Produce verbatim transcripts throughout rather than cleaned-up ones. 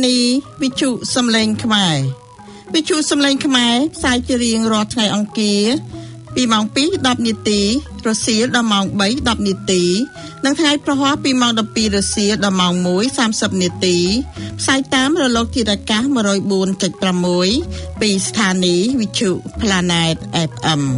នីវិទ្យុសំឡេងខ្មែរវិទ្យុសំឡេងខ្មែរផ្សាយជារៀងរាល់ថ្ងៃអង្គារពីម៉ោងពីរដល់នាទីរសៀលដល់ម៉ោងបីដល់នាទីនិងថ្ងៃប្រហ័សពីម៉ោងដប់ពីររសៀលដល់ម៉ោងមួយសាមសិបនាទីផ្សាយតាមរលកធាតុអាកាស one oh four point six ពីស្ថានីយ៍វិទ្យុ Planet เอฟ เอ็ม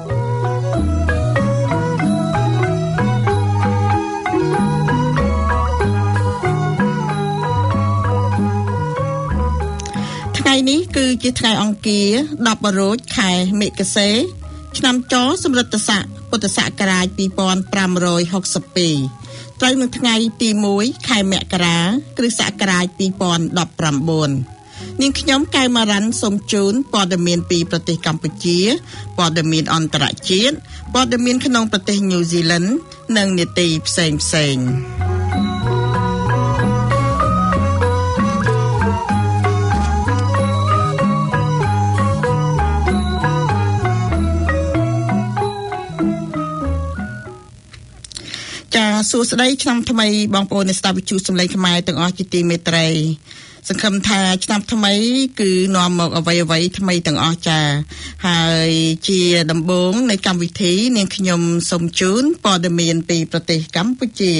ថ្ងៃនេះគឺជាថ្ងៃអង្គារដប់រោចខែមិគសេឆ្នាំចសម្រិតស័កពុទ្ធសករាជtwo thousand five hundred sixty-twoត្រូវនៅថ្ងៃទីoneខែមករាគ្រិស្តសករាជtwo thousand nineteenនាងខ្ញុំកែវម៉ារ៉ាន់សូមជូនព័ត៌មានពីប្រទេសកម្ពុជាព័ត៌មានអន្តរជាតិព័ត៌មានក្នុងប្រទេសញូហ្សេឡង់និងនីតិផ្សេងផ្សេងសួស្តីឆ្នាំថ្មីបងប្អូនអ្នកស្ដាប់វិទ្យុសំឡេងខ្មែរទាំងអស់ជាទីមេត្រីសង្ឃឹមថាឆ្នាំថ្មីគឺនាំមកអ្វីអ្វីថ្មីទាំងអស់ចាហើយជាដំបូងនៃកម្មវិធីនាងខ្ញុំសូមជូនព័ត៌មានពីប្រទេសកម្ពុជា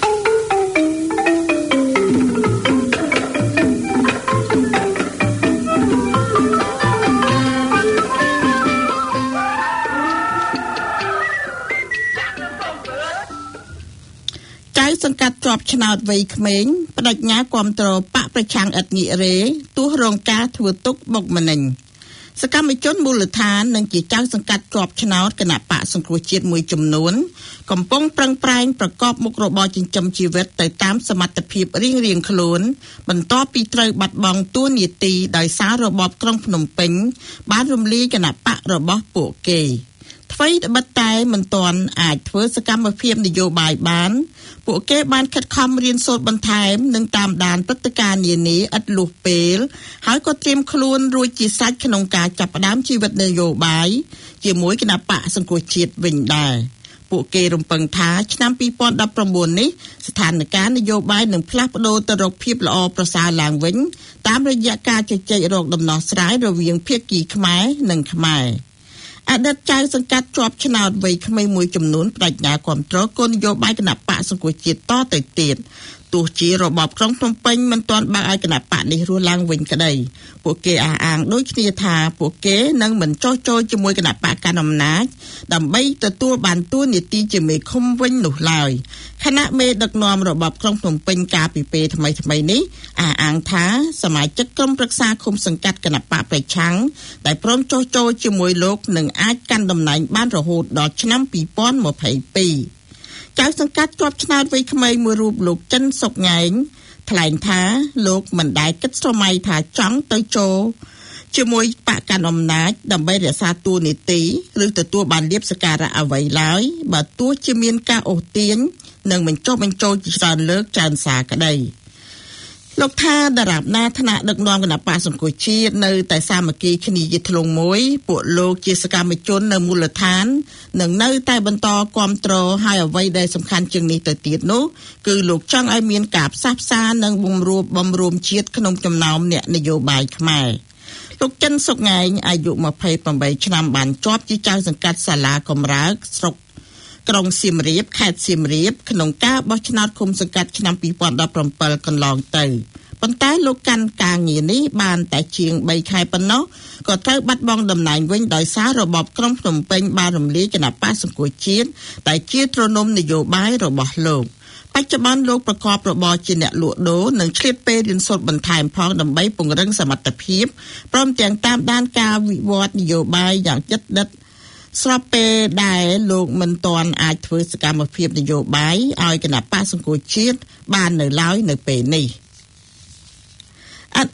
សង្កាត់ជាប់ឆ្នោតវ័យក្មេងបដិញ្ញាគាំទ្របកប្រឆាំងឥតងាករេទោះរងការធ្វើទុកបុកម្នេញសកម្មជនមូលដ្ឋាននិងជាចៅសង្កាត់ជាប់ឆ្នោតគណៈបកសង្គ្រោះជាតិមួយចំនួនកំពុងប្រឹងប្រែងប្រកបមុខរបរចិញ្ចឹមជីវិតទៅតាមសមត្ថភាពរៀងៗខ្លួនបន្ទាប់ពីត្រូវបាត់បង់តួនាទីដោយសាររបបក្រុងភ្នំពេញបានរំលាយគណៈបករបស់ពួកគេអ្វីត្បិតតែមិនទាន់អាចធ្វើសកម្មភាពនយោបាយបានពួកគេបានខិតខំរៀនសូត្របន្ថែមនិងតាមដានព្រឹត្តិការណ៍នានាឥតលុះពេលហើយក៏ត្រៀមខ្លួនរួចជាសាច់ក្នុងការចាប់ផ្ដើមជីវិតនយោបាយជាមួយគណៈបកសង្គ្រោះជាតិវិញដែរពួកគេរំពឹងថាឆ្នាំtwo thousand nineteenនេះស្ថានភាពនយោបាយនឹងផ្លាស់ប្ដូរទៅរកភាពល្អប្រសើរឡើងវិញតាមរយៈការជជែករកដំណោះស្រាយរវាងភាគីខ្មែរនិងខ្មែរអតីតចៅសង្កាត់ជាប់ឆ្នោតវ័យក្មេងមួយចំនួនបដិញ្ញាគាំទ្រគោលនយោបាយគណៈបកសង្គ្រោះជាតិតទៅទៀតទោះជារបបក្រុងភ្នំពេញមិនទាន់បើកឲ្យគណៈបកនេះរស់ឡើងវិញក្តីពួកគេអះអាងដូចគ្នាថាពួកគេនឹងមិនចោះចូលជាមួយគណៈបកកណ្ដាលអំណាចដើម្បីទទួលបានតួនាទីជាមេឃុំវិញនោះឡើយគណៈមេដឹកនាំរបបក្រុងភ្នំពេញកាលពីពេលថ្មីថ្មីនេះអះអាងថាសមាជិកក្រុមប្រឹក្សាឃុំសង្កាត់គណៈបកប្រឆាំងដែលព្រមចោះចូលជាមួយលោកនឹងអាចកាន់តំណែងបានរហូតដល់ឆ្នាំtwo thousand twenty-twoចៅសង្កាត់ជាប់ឆ្នោតវ័យក្មេងមួយរូបលោកចិនសុកងែងថ្លែងថាលោកមិនដែលគិតស្រមៃថាចង់ទៅចូលជាមួយបកកណ្ដាលអំណាចដើម្បីរក្សាតួនាទីឬទទួលបានលៀបសក្ការៈអ្វីឡើយបើទោះជាមានការអូសទាញនិងបញ្ចុះបញ្ចូលជាច្រើនលើកច្រើនសារក្តីលោកថាដរាបណាថ្នាក់ដឹកនាំគណៈបកសង្គ្រោះជាតិនៅតែសាមគ្គីគ្នាជាធ្លុងមួយពួកលោកជាសកម្មជននៅមូលដ្ឋាននឹងនៅតែបន្តគាំទ្រឲ្យអ្វីដែលសំខាន់ជាងនេះទៅទៀតនោះគឺលោកចង់ឲ្យមានការផ្សះផ្សានិងបំរួបបំរួមជាតិក្នុងចំណោមអ្នកនយោបាយខ្មែរលោកចិនសុកងែងអាយុtwenty-eightឆ្នាំបានជាប់ជាចៅសង្កាត់សាលាកំរើកស្រុកក្រុងសៀមរាបខេត្តសៀមរាបក្នុងការបោះឆ្នោតឃុំសង្កាត់ឆ្នាំtwo thousand seventeenកន្លងទៅប៉ុន្តែលោកកាន់ការងារនេះបានតែជាងthreeខែប៉ុណ្ណោះក៏ត្រូវបាត់បង់តំណែងវិញដោយសាររបបក្រុងភ្នំពេញបានរំលាយគណៈបកសង្គ្រោះជាតិដែលជាទ្រនំនយោបាយរបស់លោកបច្ចុប្បន្នលោកប្រកបរបរជាអ្នកលក់ដូរនិងឆ្លៀតពេលរៀនសូត្របន្ថែមផងដើម្បីពង្រឹងសមត្ថភាពព្រមទាំងតាមដានការវិវត្តនយោបាយយ៉ាងជិតដិតស្របពេលដែលលោកមិនទាន់អាចធ្វើសកម្មភាពនយោបាយឲ្យគណៈបកសង្គ្រោះជាតិបាននៅឡើយនៅពេលនេះអ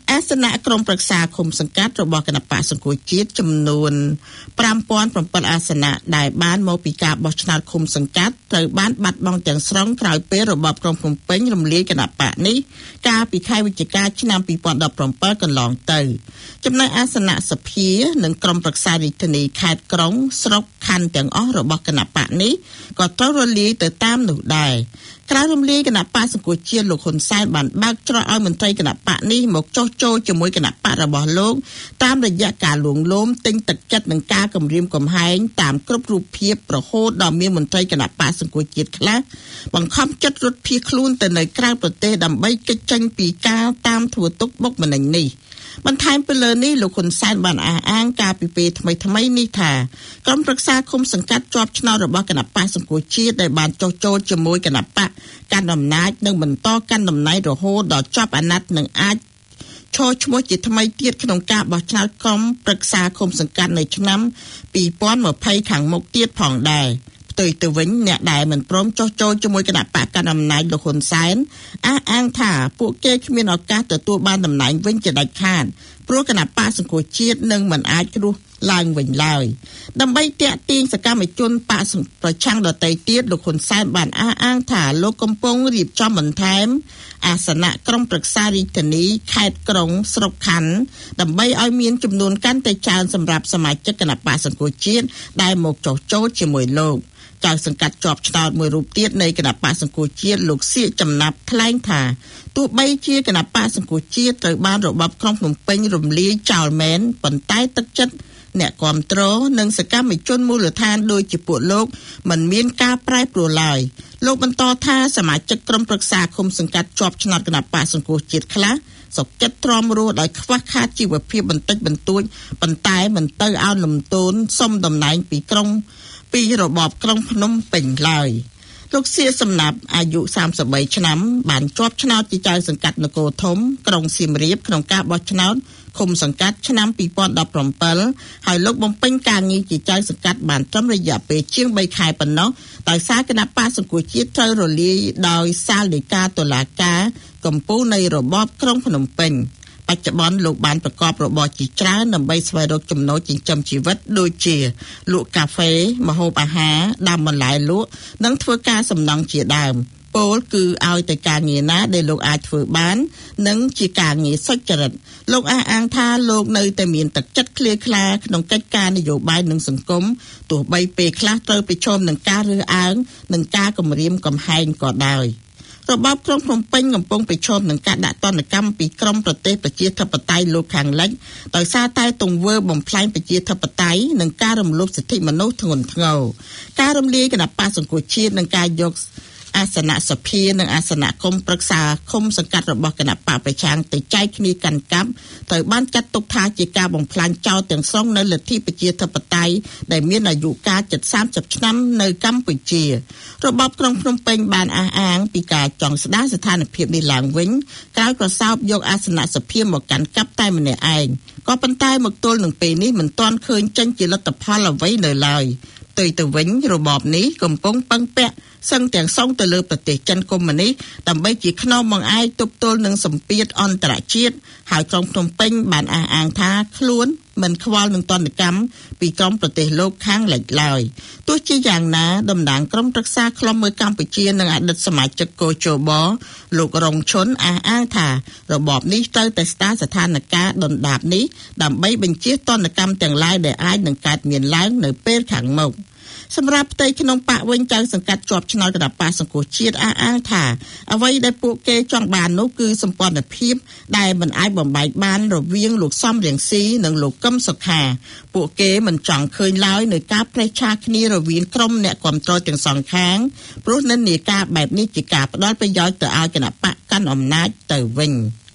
អាសនៈក្រុមប្រឹក្សាឃុំសង្កាត់របស់គណៈបកសង្គ្រោះជាតិចំនួនfive thousand sevenអាសនៈដែលបានមកពីការបោះឆ្នោតឃុំសង្កាត់ត្រូវបានបាត់បង់ទាំងស្រុងក្រោយពេលរបបក្រុងភ្នំពេញរំលាយគណៈបកនេះកាលពីខែវិច្ឆិកាឆ្នាំtwo thousand seventeenកន្លងទៅចំណែកអាសនៈសភានិងក្រុមប្រឹក្សារាជធានីខេត្តក្រុងស្រុកខណ្ឌទាំងអស់របស់គណៈបកនេះក៏ត្រូវរលាយទៅតាមនោះដែរក្រៅរំលាយគណៈបកសង្គ្រោះជាតិលោកហ៊ុនសែនបានបើកច្រកឲ្យមន្ត្រីគណៈបកនេះមកចុះចូលជាមួយគណៈបករបស់លោកតាមរយៈការលួងលោមទិញទឹកចិត្តនិងការគំរាមកំហែងតាមគ្រប់រូបភាពរហូតដល់មានមន្ត្រីគណៈបកសង្គ្រោះជាតិខ្លះបង្ខំចិត្តរត់ភៀសខ្លួនទៅនៅក្រៅប្រទេសដើម្បីគេចចេញពីការតាមធ្វើទុកបុកម្នេញនេះបន្ថែមពីលើនេះលោកហ៊ុនសែនបានអះអាងការពីពេលថ្មីថ្មីនេះថាក្រុមប្រឹក្សាឃុំសង្កាត់ជាប់ឆ្នោតរបស់គណៈបកសង្គ្រោះជាតិដែលបានចុះចូលជាមួយគណៈបកកាន់អំណាចនិងបន្តកាន់តំណែងរហូតដល់ចប់អាណត្តិនឹងអាចឈរឈ្មោះជាថ្មីទៀតក្នុងការបោះឆ្នោតក្រុមប្រឹក្សាឃុំសង្កាត់នៅឆ្នាំtwo thousand twentyខាងមុខទៀតផងដែរផ្ទុយទៅវិញអ្នកដែលមិនព្រមចុះចូលជាមួយគណៈបកកណ្ដាលអំណាចលោកហ៊ុនសែនអះអាងថាពួកគេគ្មានឱកាសទទួលបានតំណែងវិញជាដាច់ខាតព្រោះគណៈបកសង្គ្រោះជាតិនឹងមិនអាចគ្រោះឡើងវិញឡើយដើម្បីទាក់ទាញសកម្មជនបកប្រឆាំងដទៃទៀតលោកហ៊ុនសែនបានអះអាងថាលោកកំពុងរៀបចំបន្ថែមអាសនៈក្រុមប្រឹក្សារាជធានីខេត្តក្រុងស្រុកខណ្ឌដើម្បីឲ្យមានចំនួនកាន់តែច្រើនសម្រាប់សមាជិកគណៈបកសង្គ្រោះជាតិដែលមកចុះចូលជាមួយលោកចៅសង្កាត់ជាប់ឆ្នោតមួយរូបទៀតនៃគណៈបកសង្គ្រោះជាតិលោកសៀកចំណាប់ថ្លែងថាទោះបីជាគណៈបកសង្គ្រោះជាតិត្រូវបានរបបក្រុងភ្នំពេញរំលាយចោលមែនប៉ុន្តែទឹកចិត្តអ្នកគាំទ្រនិងសកម្មជនមូលដ្ឋានដូចជាពួកលោកមិនមានការប្រែប្រួលឡើយលោកបន្តថាសមាជិកក្រុមប្រឹក្សាឃុំសង្កាត់ជាប់ឆ្នោតគណៈបកសង្គ្រោះជាតិខ្លះសុខចិត្តទ្រាំរស់ដោយខ្វះខាតជីវភាពបន្តិចបន្តួចប៉ុន្តែមិនទៅឲ្យលំទោនសុំតំណែងពីក្រុងពីរបបក្រុងភ្នំពេញឡើយលោកសៀកសំណាប់អាយុthirty-threeឆ្នាំបានជាប់ឆ្នោតជាចៅសង្កាត់នគរធំក្រុងសៀមរាបក្នុងការបោះឆ្នោតឃុំសង្កាត់ឆ្នាំtwo thousand seventeenហើយលោកបំពេញការងារជាចៅសង្កាត់បានត្រឹមរយៈពេលជាងthreeខែប៉ុណ្ណោះដោយសារគណៈបកសង្គ្រោះជាតិត្រូវរលាយដោយសាលដីកាតុលាការកំពូលនៃរបបក្រុងភ្នំពេញបច្ចុប្បន្នលោកបានប្រកបរបរជាច្រើនដើម្បីស្វែងរកចំណូលចិញ្ចឹមជីវិតដូចជាលក់កាហ្វេម្ហូបអាហារដាំបន្លែលក់និងធ្វើការសំណង់ជាដើមពោលគឺឲ្យតែការងារណាដែលលោកអាចធ្វើបាននិងជាការងារសុចរិតលោកអះអាងថាលោកនៅតែមានទឹកចិត្តឃ្លាខ្លាក្នុងកិច្ចការនយោបាយនិងសង្គមទោះបីពេលខ្លះត្រូវប្រឈមនឹងការរើសអើងនិងការគំរាមកំហែងក៏ដោយរបបក្រុងភ្នំពេញកំពុងប្រឈមនឹងការដាក់ទណ្ឌកម្មពីក្រមប្រទេសប្រជាធិបតេយ្យលោកខាងលិចដោយសារតែទង្វើបំផ្លាញប្រជាធិបតេយ្យនិងការរំលោភសិទ្ធិមនុស្សធ្ងន់ធ្ងរការរំលាយគណៈបកសង្គ្រោះជាតិនិងការយកអាសនៈសភានិងអាសនៈគុំប្រឹក្សាឃុំសង្កាត់របស់គណៈបកប្រឆាំងទៅចែកគ្នាកាន់កាប់ត្រូវបានចាត់ទុកថាជាការបំផ្លាញចោលទាំងស្រុងនៅលទ្ធិប្រជាធិបតេយ្យដែលមានអាយុកាលជិតthirtyឆ្នាំនៅកម្ពុជារបបក្រុងភ្នំពេញបានអះអាងពីការចង់ស្ដារស្ថានភាពនេះឡើងវិញក្រោយក្រសោបយកអាសនៈសភាមកកាន់កាប់តែម្នាក់ឯងក៏ប៉ុន្តែមកទល់នឹងពេលនេះមិនទាន់ឃើញចេញជាលទ្ធផលអ្វីនៅឡើយទៅទៅវិញរបបនេះកំពុងពឹងពាក់សឹងទាំងសងទៅលើប្រទេសចិនកុម្មុយនីសដើម្បីជាខ្នងបង្អែកទប់ទល់នឹងសម្ពាធអន្តរជាតិហើយក្រុងភ្នំពេញបានអះអាងថាខ្លួនមិនខ្វល់នឹងទណ្ឌកម្មពីក្រុមប្រទេសលោកខាងលិចឡើយទោះជាយ៉ាងណាតំណាងក្រុមប្រឹក្សាខ្លុំមើលកម្ពុជានិងអតីតសមាជិកកោជបលោករងឈុនអះអាងថារបបនេះត្រូវតែស្ដារស្ថានភាពដុនដាបនេះដើម្បីបញ្ជៀសទណ្ឌកម្មទាំងឡាយដែលអាចនឹងកើតមានឡើងនៅពេលខាងមុខសម្រាប់ផ្ទៃក្នុងបកវិញចៅសង្កាត់ជាប់ឆ្នោតគណៈបកសង្គ្រោះជាតិអះអាងថាអ្វីដែលពួកគេចង់បាននោះគឺសម្ព័ន្ធភាពដែលមិនអាចបំបែកបានរវាងលោកសំរៀងស៊ីនិងលោកកឹមសុខាពួកគេមិនចង់ឃើញឡើយនៅការប្រេះឆាគ្នារវាងក្រុមអ្នកគាំទ្រទាំងសងខាងព្រោះនិន្នាការបែបនេះជាការផ្ដល់ប្រយោជន៍ទៅឲ្យគណៈបកកាន់អំណាចទៅវិញ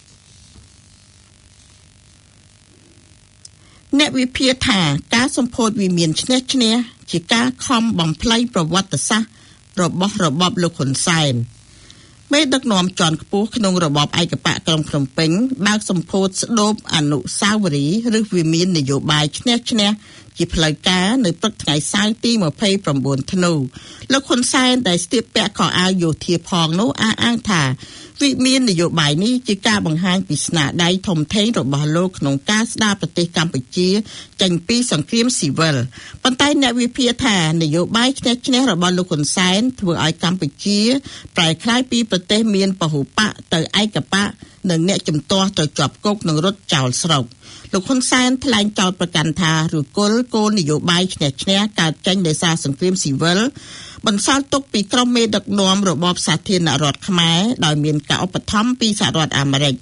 អ្នកវិភាគថាការសម្ពោធវិមានឈ្នះឈ្នះជាការខំបំផ្លៃប្រវត្តិសាស្ត្ររបស់របបលោកហ៊ុនសែនមេដឹកនាំជាន់ខ្ពស់ក្នុងរបបឯកបកក្រុងភ្នំពេញបើកសម្ពោធស្ដូបអនុស្សាវរីយ៍ឬវិមាននយោបាយឈ្នះឈ្នះជាផ្លូវការនៅព្រឹកថ្ងៃសៅរ៍ទីยี่สิบเก้าធ្នូលោកហ៊ុនសែនដែលស្ទាបពាក់ខោអាវយោធាផងនោះអះអាងថាវិមាននយោបាយនេះជាការបង្ហាញពីស្នាដៃធំធេងរបស់លោកក្នុងការស្ដារប្រទេសកម្ពុជាចេញពីសង្គ្រាមស៊ីវិលប៉ុន្តែអ្នកវិភាគថានយោបាយឈ្នះឈ្នះរបស់លោកហ៊ុនសែនធ្វើឲ្យកម្ពុជាប្រែក្លាយពីប្រទេសមានពហុបកទៅឯកបកនិងអ្នកជំទាស់ទៅជាប់គុកនឹងរត់ចោលស្រុកលោកហ៊ុនសែនថ្លែងចោទប្រកាន់ថាឬគល់គោលនយោបាយឈ្នះឈ្នះកើតចេញដោយសារសង្គ្រាមស៊ីវិលបន្សល់ទុកពីក្រុមមេដឹកនាំរបបសាធារណរដ្ឋខ្មែរដោយមានការឧបត្ថម្ភពីសហរដ្ឋអាមេរិក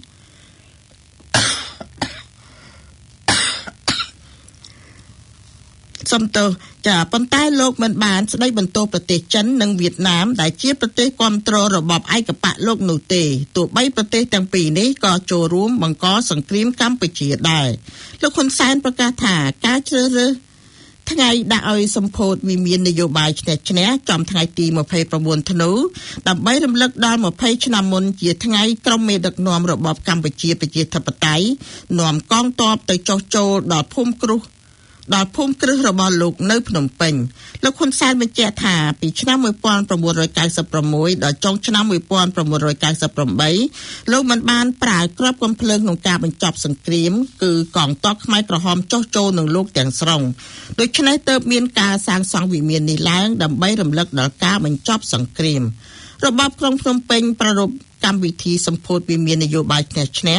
សំទោសចាប៉ុន្តែលោកមិនបានស្ដីបន្ទោសប្រទេសចិននិងវៀតណាមដែលជាប្រទេសគាំទ្ររបបឯកបកលោកនោះទេទោះបីប្រទេសទាំងពីរនេះក៏ចូលរួមបង្កសង្គ្រាមកម្ពុជាដែរលោកហ៊ុនសែនប្រកាសថាការជ្រើសរើសថ្ងៃដាក់ឲ្យសម្ពោធវិមាននយោបាយឈ្នះឈ្នះចំថ្ងៃទីยี่สิบเก้าធ្នូដើម្បីរំលឹកដល់ยี่สิบឆ្នាំមុនជាថ្ងៃក្រុមមេដឹកនាំរបបកម្ពុជាប្រជាធិបតេយ្យនាំកងទ័ពទៅចុះចូលដល់ភូមិគ្រឹះដល់ភូមិគ្រឹះរបស់លោកនៅភ្នំពេញលោកហ៊ុនសែនបញ្ជាក់ថាពីឆ្នាំnineteen ninety-sixដល់ចុងឆ្នាំnineteen ninety-eightលោកមិនបានប្រើគ្រាប់កាំភ្លើងក្នុងការបញ្ចប់សង្គ្រាមគឺកងទ័ពខ្មែរក្រហមចុះចូលនឹងលោកទាំងស្រុងដូច្នេះទើបមានការសាងសង់វិមាននេះឡើងដើម្បីរំលឹកដល់ការបញ្ចប់សង្គ្រាមរបបក្រុងភ្នំពេញប្រារព្ធកម្មវិធីសម្ពោធវិមាននយោបាយឈ្នះឈ្នះ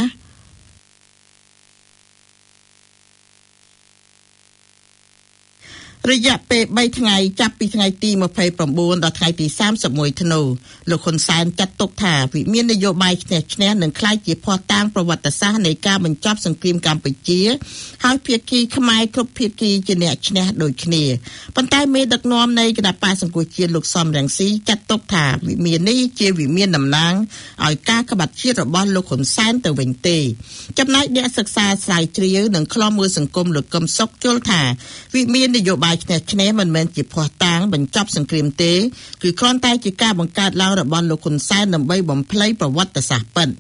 រយៈពេលបីថ្ងៃចាប់ពីថ្ងៃទីยี่สิบเก้าដល់ថ្ងៃទី三十一ធ្នូលោកហ៊ុនសែនចាត់ទុកថាវិមាននយោបាយឈ្នះឈ្នះនឹងក្លាយជាភស្តុតាងប្រវត្តិសាស្ត្រនៃការបញ្ចប់សង្គ្រាមកម្ពុជាហើយភាគីខ្មែរគ្រប់ភាគីជាអ្នកឈ្នះដូចគ្នាប៉ុន្តែមេដឹកនាំនៃគណបក្សសង្គមជាតិលោកសំរងស៊ីចាត់ទុកថាវិមាននេះជាវិមានតំណាងឲ្យការក្បត់ជាតិរបស់លោកហ៊ុនសែនទៅវិញទេចំណែកអ្នកសិក្សាស្រាវជ្រាវនិងខ្លំមើលសង្គមលោកកឹមសុខយល់ថាវិមាននយោបាយឈ្នះឈ្នះមិនមែនជាភស្តុតាងបញ្ចប់សង្គ្រាមទេគឺគ្រាន់តែជាការបង្កើតឡើងរបស់លោកហ៊ុនសែនដើម្បីបំភ្លៃប្រវត្តិសាស្ត្រពិត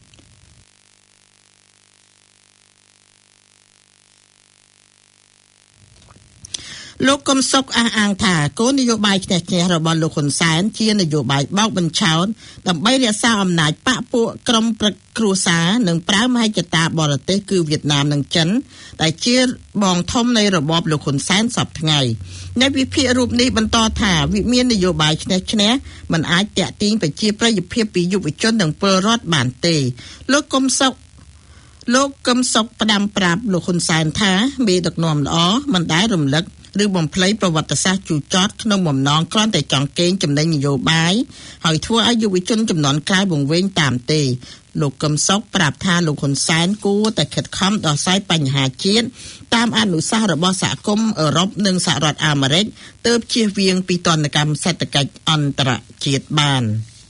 លោកកឹមសុខអះអាងថាគោលនយោបាយឈ្នះឈ្នះរបស់លោកហ៊ុនសែនជានយោបាយបោកបញ្ឆោតដើម្បីរក្សាអំណាចបកពួកក្រុមប្រឹកគ្រួសារនិងប្រើមហិច្ឆតាបរទេសគឺវៀតណាមនិងចិនដែលជាបងធំនៃរបបលោកហ៊ុនសែនសពថ្ងៃអ្នកវិភាគរូបនេះបន្តថាវិមាននយោបាយឈ្នះឈ្នះមិនអាចតាក់ទាញប្រជាប្រិយភាពពីយុវជននិងពលរដ្ឋបានទេលោកកឹមសុខលោកកឹមសុខផ្ដាំប្រាប់លោកហ៊ុនសែនថាមេដឹកនាំល្អមិនដែលរំលឹកឬបំភ្លៃប្រវត្តិសាស្ត្រជូរចត់ក្នុងបំណងគ្រាន់តែចង់កេងចំណេញនយោបាយហើយធ្វើឲ្យយុវជនចំនួនក្រោយវង្វេងតាមទេលោកកឹមសុខប្រាប់ថាលោកហ៊ុនសែនគួរតែខិតខំដោះស្រាយបញ្ហាជាតិតាមអនុសាសន៍របស់សហគមន៍អឺរ៉ុបនិងសហរដ្ឋអាមេរិកទើបជៀសវាងពីទណ្ឌកម្មសេដ្ឋកិច្ចអន្តរជាតិបាន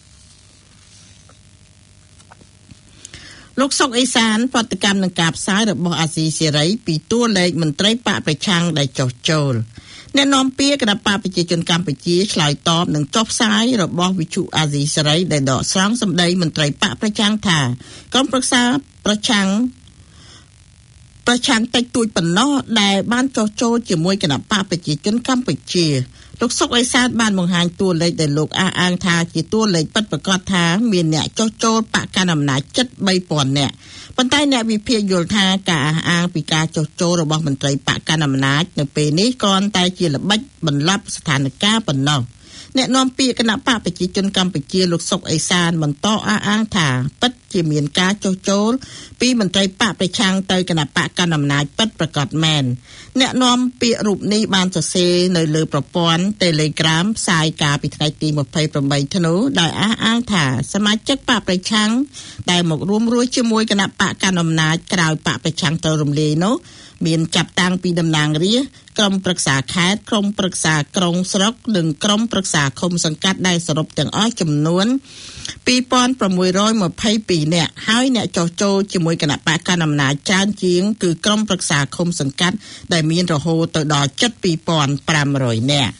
លោកសុកអេសានប្រតិកម្មនឹងការផ្សាយរបស់អាស៊ីសេរីពីតួលេខមន្ត្រីបកប្រឆាំងដែលចុះចូលអ្នកនាំពាក្យគណបកប្រជាជនកម្ពុជាឆ្លើយតបនឹងចុះផ្សាយរបស់វិទ្យុអាស៊ីសេរីដែលដកស្រង់សម្ដីមន្ត្រីបកប្រឆាំងថាក្រុមប្រឹក្សាប្រឆាំងប្រឆាំងតិចតួចប៉ុណ្ណោះដែលបានចុះចូលជាមួយគណបកប្រជាជនកម្ពុជាលោកសុកអេសានបានបង្ហាញតួលេខដែលលោកអះអាងថាជាតួលេខពិតប្រាកដថាមានអ្នកចុះចូលបកកណ្ដាលអំណាចជិតបីពាន់នាក់ប៉ុន្តែអ្នកវិភាគយល់ថាការអះអាងពីការចុះចូលរបស់មន្ត្រីបកកណ្ដាលអំណាចនៅពេលនេះគ្រាន់តែជាល្បិចបន្លប់ស្ថានភាពប៉ុណ្ណោះអ្នកនាំពាក្យគណៈបកប្រជាជនកម្ពុជាលោកសុកអេសានបន្តអះអាងថាពិតជាមានការចុះចូលពីមន្ត្រីបកប្រឆាំងទៅគណៈបកកណ្ដាលអំណាចពិតប្រាកដមែនអ្នកនាំពាក្យរូបនេះបានសរសេរនៅលើប្រព័ន្ធ Telegram ផ្សាយកាលពីថ្ងៃទីยี่สิบแปดធ្នូដោយអះអាងថាសមាជិកបកប្រឆាំងដែលមករួមរស់ជាមួយគណៈបកកណ្ដាលអំណាចក្រៅបកប្រឆាំងទៅរំលាយនោះមានចាប់តាំងពីតំណាងរាស្ត្រក្រុមប្រឹក្សាខេត្តក្រុមប្រឹក្សាក្រុងស្រុកនិងក្រុមប្រឹក្សាឃុំសង្កាត់ដែលសរុបទាំងអស់ចំនួនពីរពាន់ប្រាំមួយរយម្ភៃពីរនាក់ហើយអ្នកចុះចូលជាមួយគណៈបកកណ្ដាលអំណាចច្រើនជាងគឺក្រុមប្រឹក្សាឃុំសង្កាត់ដែលមានរហូតទៅដល់ជិតពីរពាន់ប្រាំរយនាក់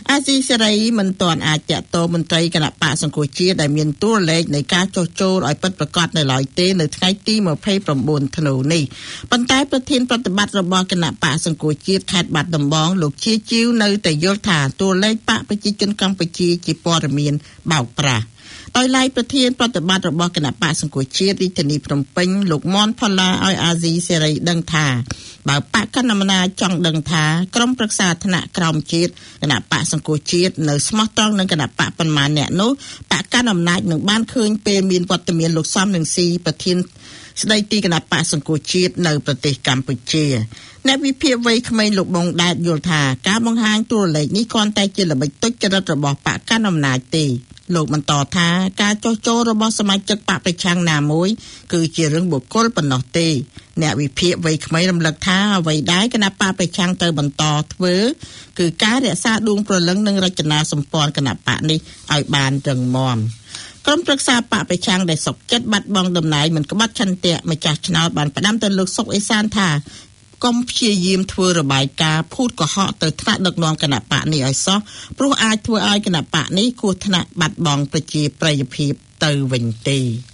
អាស៊ីសេរីមិនទាន់អាចតាក់ទងមន្ត្រីគណៈបកសង្គ្រោះជាតិដែលមានតួលេខនៃការចុះចូលឲ្យពិតប្រាកដនៅឡើយទេនៅថ្ងៃទីยี่สิบเก้าធ្នូនេះប៉ុន្តែប្រធានប្រតិបត្តិរបស់គណៈបកសង្គ្រោះជាតិខេត្តបាត់ដំបងលោកជាជីវនៅតែយល់ថាតួលេខបកប្រជាជនកម្ពុជាជាព័ត៌មានបោកប្រាស់ដោយឡែកប្រធានប្រតិបត្តិរបស់គណៈបកសង្គ្រោះជាតិរាជធានីភ្នំពេញលោកមនផល្លាឲ្យអាស៊ីសេរីដឹងថាបើបកកណ្ដាលអំណាចចង់ដឹងថាក្រុមប្រឹក្សាថ្នាក់ក្រោមជាតិគណៈបកសង្គ្រោះជាតិនៅស្មោះត្រង់នឹងគណៈបកប៉ុន្មានអ្នកនោះបកកណ្ដាលអំណាចនឹងបានឃើញពេលមានវត្តមានលោកសំរងស៊ីប្រធានស្ដីទីគណៈបកសង្គ្រោះជាតិនៅប្រទេសកម្ពុជាអ្នកវិភាគវ័យក្មេងលោកបងដែតយល់ថាការបង្ហាញតួលេខនេះគ្រាន់តែជាល្បិចទុច្ចរិតរបស់បកកណ្ដាលអំណាចទេលោកបន្តថាការចោះចូលរបស់សមាជិកបកប្រឆាំងណាមួយគឺជារឿងបុគ្គលប៉ុណ្ណោះទេអ្នកវិភាគវ័យក្មេងរំលឹកថាអ្វីដែលគណៈបកប្រឆាំងទៅបន្តធ្វើគឺការរក្សាដួងព្រលឹងនិងរចនាសម្ព័ន្ធគណៈបកនេះឲ្យបានរឹងមាំក្រុមប្រឹក្សាបកប្រឆាំងដែលសុកចិត្តបាត់បង់តំណែងមិនក្បត់ឆន្ទៈម្ចាស់ឆ្នោតបានផ្ដាំទៅលោកសុកអេសានថាកុំព្យាយាមធ្វើរបាយការណ៍ភូតកុហកទៅថ្នាក់ដឹកនាំគណៈបកនេះឲ្យសោះព្រោះអាចធ្វើឲ្យគណៈបកនេះគួរថ្នាក់បាត់បង់ប្រជាប្រិយភាពទៅវិញទេ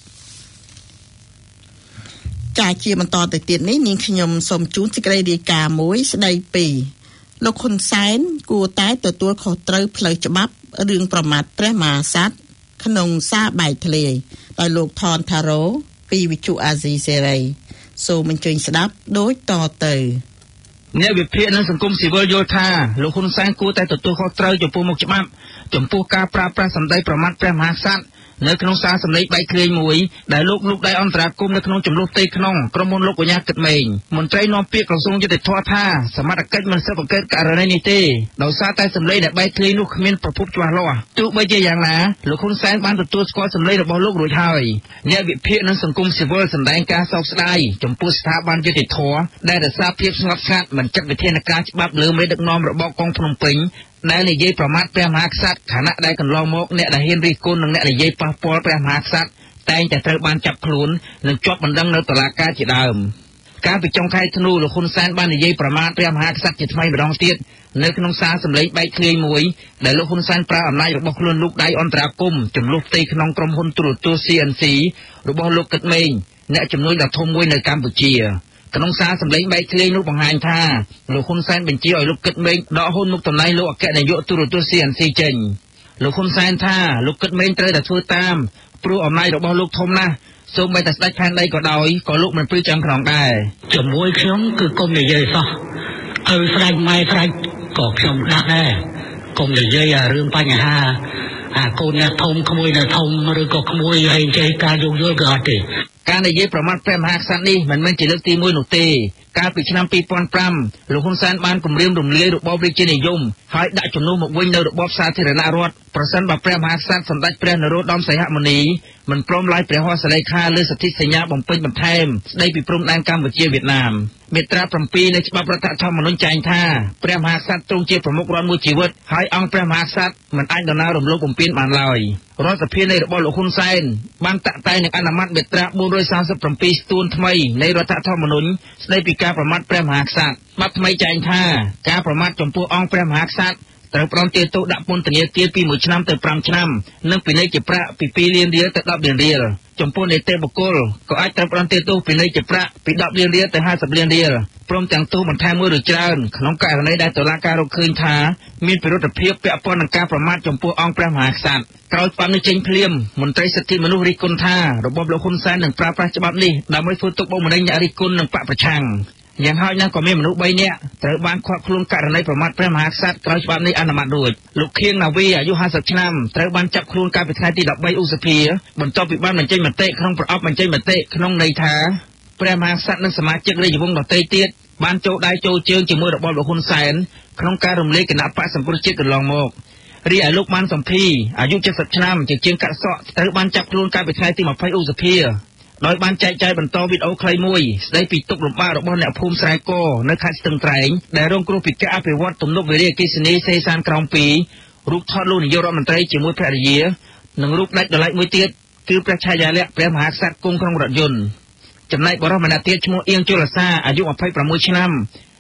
ចាជាបន្តទៅទៀតនេះនាងខ្ញុំសូមជូនសេចក្តីរាយការណ៍មួយស្ដីពីលោកហ៊ុនសែនគួរតែទទួលខុសត្រូវផ្លូវច្បាប់រឿងប្រមាថព្រះមហាក្សត្រក្នុងសារបែកធ្លាយដោយលោកថនថារ៉ូពីវិទ្យុអាស៊ីសេរីសូមអញ្ជើញស្ដាប់ដូចតទៅអ្នកវិភាគនិងសង្គមស៊ីវិលយល់ថាលោកហ៊ុនសែនគួរតែទទួលខុសត្រូវចំពោះមុខច្បាប់ចំពោះការប្រើប្រាស់សម្ដីប្រមាថព្រះមហាក្សត្រនៅក្នុងសារសម្លេងបែកធ្លាយមួយដែលលោកលោកដៃអន្តរាគមនៅក្នុងចំនួនផ្ទៃក្នុងក្រុមហ៊ុនលោកកញ្ញាគិតមេងមន្ត្រីនាំពាក្យក្រសួងយុតិធម៌ថាសមត្ថកិច្ចមិនស៊ើបអង្កេតករណីនេះទេដោយសារតែសម្លេងដែលបែកធ្លាយនោះគ្មានប្រភពច្បាស់លាស់ទោះបីជាយ៉ាងណាលោកហ៊ុនសែនបានទទួលស្គាល់សម្លេងរបស់លោករួចហើយអ្នកវិភាគនិងសង្គមស៊ីវិលសម្ដែងការសោកស្ដាយចំពោះស្ថាប័នយុតិធម៌ដែលរក្សាភាពស្ងប់ស្ងាត់មិនចាត់វិធានការច្បាប់លើមេដឹកនាំរបបកុងភ្នំពេញដែលនិយាយប្រមាថព្រះមហាក្សត្រខណៈដែលកន្លងមកអ្នកដែលហ៊ានរិះគន់និងអ្នកនិយាយប៉ះពាល់ព្រះមហាក្សត្រតែងតែត្រូវបានចាប់ខ្លួននិងជាប់បណ្ដឹងនៅតុលាការជាដើមកាលពីចុងខែធ្នូលោកហ៊ុនសែនបាននិយាយប្រមាថព្រះមហាក្សត្រជាថ្មីម្ដងទៀតនៅក្នុងសារសម្លេងបែកធ្លាយមួយដែលលោកហ៊ុនសែនប្រើអំណាចរបស់ខ្លួនលោកដៃអន្តរាគមចំនួនផ្ទៃក្នុងក្រុមហ៊ុនទូរទស្សន៍ ซี เอ็น ซี របស់លោកកឹតមេងអ្នកជំនួយដ៏ធំមួយនៅកម្ពុជាក្នុងសារសម្លេងបែកធ្លាយនោះបង្ហាញថាលោកហ៊ុនសែនបញ្ជាឲ្យលោកកឹតមេងដកហ៊ុនមុខតំណែងលោកអគ្គនាយកទូរទស្សន៍ ซี เอ็น ซี ចេញលោកហ៊ុនសែនថាលោកកឹតមេងត្រូវតែធ្វើតាមព្រោះអំណាចរបស់លោកធំណាស់សូម្បីតែស្ដេចផែនដីក៏ដោយក៏លោកមិនព្រឺចាំក្នុងដែរជាមួយខ្ញុំគឺកុំនិយាយសោះឲ្យស្ដេចម៉ែស្ដេចក៏ខ្ញុំដាក់ដែរកុំនិយាយអារឿងបញ្ហាអាកូនអ្នកធំក្មួយអ្នកធំឬក៏ក្មួយហេងចេះការយោគយល់ក៏អត់ទេការនិយាយប្រមាថព្រះមហាក្សត្រនេះមិនមែនជាលើកទីមួយនោះទេកាលពីឆ្នាំពីរពាន់ប្រាំលោកហ៊ុនសែនបានគម្រាមរំលាយរបបរាជានិយមហើយដាក់ជំនួសមកវិញនៅរបបសាធារណរដ្ឋប្រសិនបើព្រះមហាក្សត្រសម្ដេចព្រះនរោត្តមសីហមុនីមិនព្រមឡាយព្រះហស្ថលេខាលើសន្ធិសញ្ញាបំពេញបន្ថែមស្ដីពីព្រំដែនកម្ពុជាវៀតណាមមាត្រាเจ็ดនៃច្បាប់រដ្ឋធម្មនុញ្ញចែងថាព្រះមហាក្សត្រទ្រង់ជាប្រមុខរដ្ឋមួយជីវិតហើយអង្គព្រះមហាក្សត្រមិនអាចដំណើររំលោភបំពានបានឡើយរដ្ឋសភានៃរបបលោកហ៊ុនសែនបានតាក់តែងនឹងអនុម័តមាត្រាបួនរយសាមសិបเจ็ดស្ទួនថ្មីនៃរដ្ឋធម្មនុញ្ញស្ដីពីការប្រមាថព្រះមហាក្សត្រច្បាប់ថ្មីចែងថាការប្រមាថចំពោះអង្គព្រះមហាក្សត្រត្រូវផ្ដន្ទាទោសដាក់ពន្ធនាគារពីមួយឆ្នាំទៅប្រាំឆ្នាំនិងពិន័យជាប្រាក់ពីពីរលានរៀលទៅដប់លានរៀលចំពោះនីតិបុគ្គលក៏អាចត្រូវផ្ដន្ទាទោសពិន័យជាប្រាក់ពីដប់លានរៀលទៅห้าสิบលានរៀលព្រមទាំងទោសបន្ថែមមួយឬច្រើនក្នុងករណីដែលតុលាការរកឃើញថាមានពិរុទ្ធភាពពាក់ព័ន្ធនឹងការប្រមាថចំពោះអង្គព្រះមហាក្សត្រក្រោយច្បាប់នេះចេញភ្លាមមន្ត្រីសិទ្ធិមនុស្សរិះគន់ថារបបលោកហ៊ុនសែននឹងប្រើប្រាស់ច្បាប់នេះដើម្បីធ្វើទុកបុកម្នេញអ្នករិះគន់និងបកប្រឆាំងយ៉ាងហោចណាស់ក៏មានមនុស្សបីនាក់ត្រូវបានឃាត់ខ្លួនករណីប្រមាថព្រះមហាក្សត្រក្រោយច្បាប់នេះអនុម័តរួចលោកខៀងណាវីអាយុห้าสิบឆ្នាំត្រូវបានចាប់ខ្លួនកាលពីថ្ងៃទី13ឧសភាបន្ទាប់ពីបានបញ្ចេញមតិក្នុងប្រអប់បញ្ចេញមតិក្នុងន័យថាព្រះមហាក្សត្រនិងសមាជិករាជវង្សដទៃទៀតបានចូលដៃចូលជើងជាមួយរបបលោកហ៊ុនសែនក្នុងការរំលាយគណៈបកសង្គ្រោះជាតិកន្លងមករីឯលោកបានសំភីអាយុเจ็ดสิบឆ្នាំជាជាងកាត់សក់ត្រូវបានចាប់ខ្លួនកាលពីថ្ងៃទីยี่สิบឧសភាដោយបានចែកចាយបន្តវីដេអូខ្លីមួយស្ដីពីទុក្ខលំបាករបស់អ្នកភូមិស្រែកនៅខេត្តស្ទឹងត្រែងដែលរងគ្រោះពីការអភិវឌ្ឍទំនប់វារីអគ្គិសនីសេសានក្រោមពីររូបថតលោកនាយករដ្ឋមន្ត្រីជាមួយភរិយានិងរូបដាច់ដライមួយទៀតគឺព្រះឆាយាល័ក្ខណ៍ព្រះមហាក្សត្រគង់ក្នុងរថយន្តចំណែកបរិសម្នាក់ទៀតឈ្មោះអៀងជលសាអាយុยี่สิบหกឆ្នាំ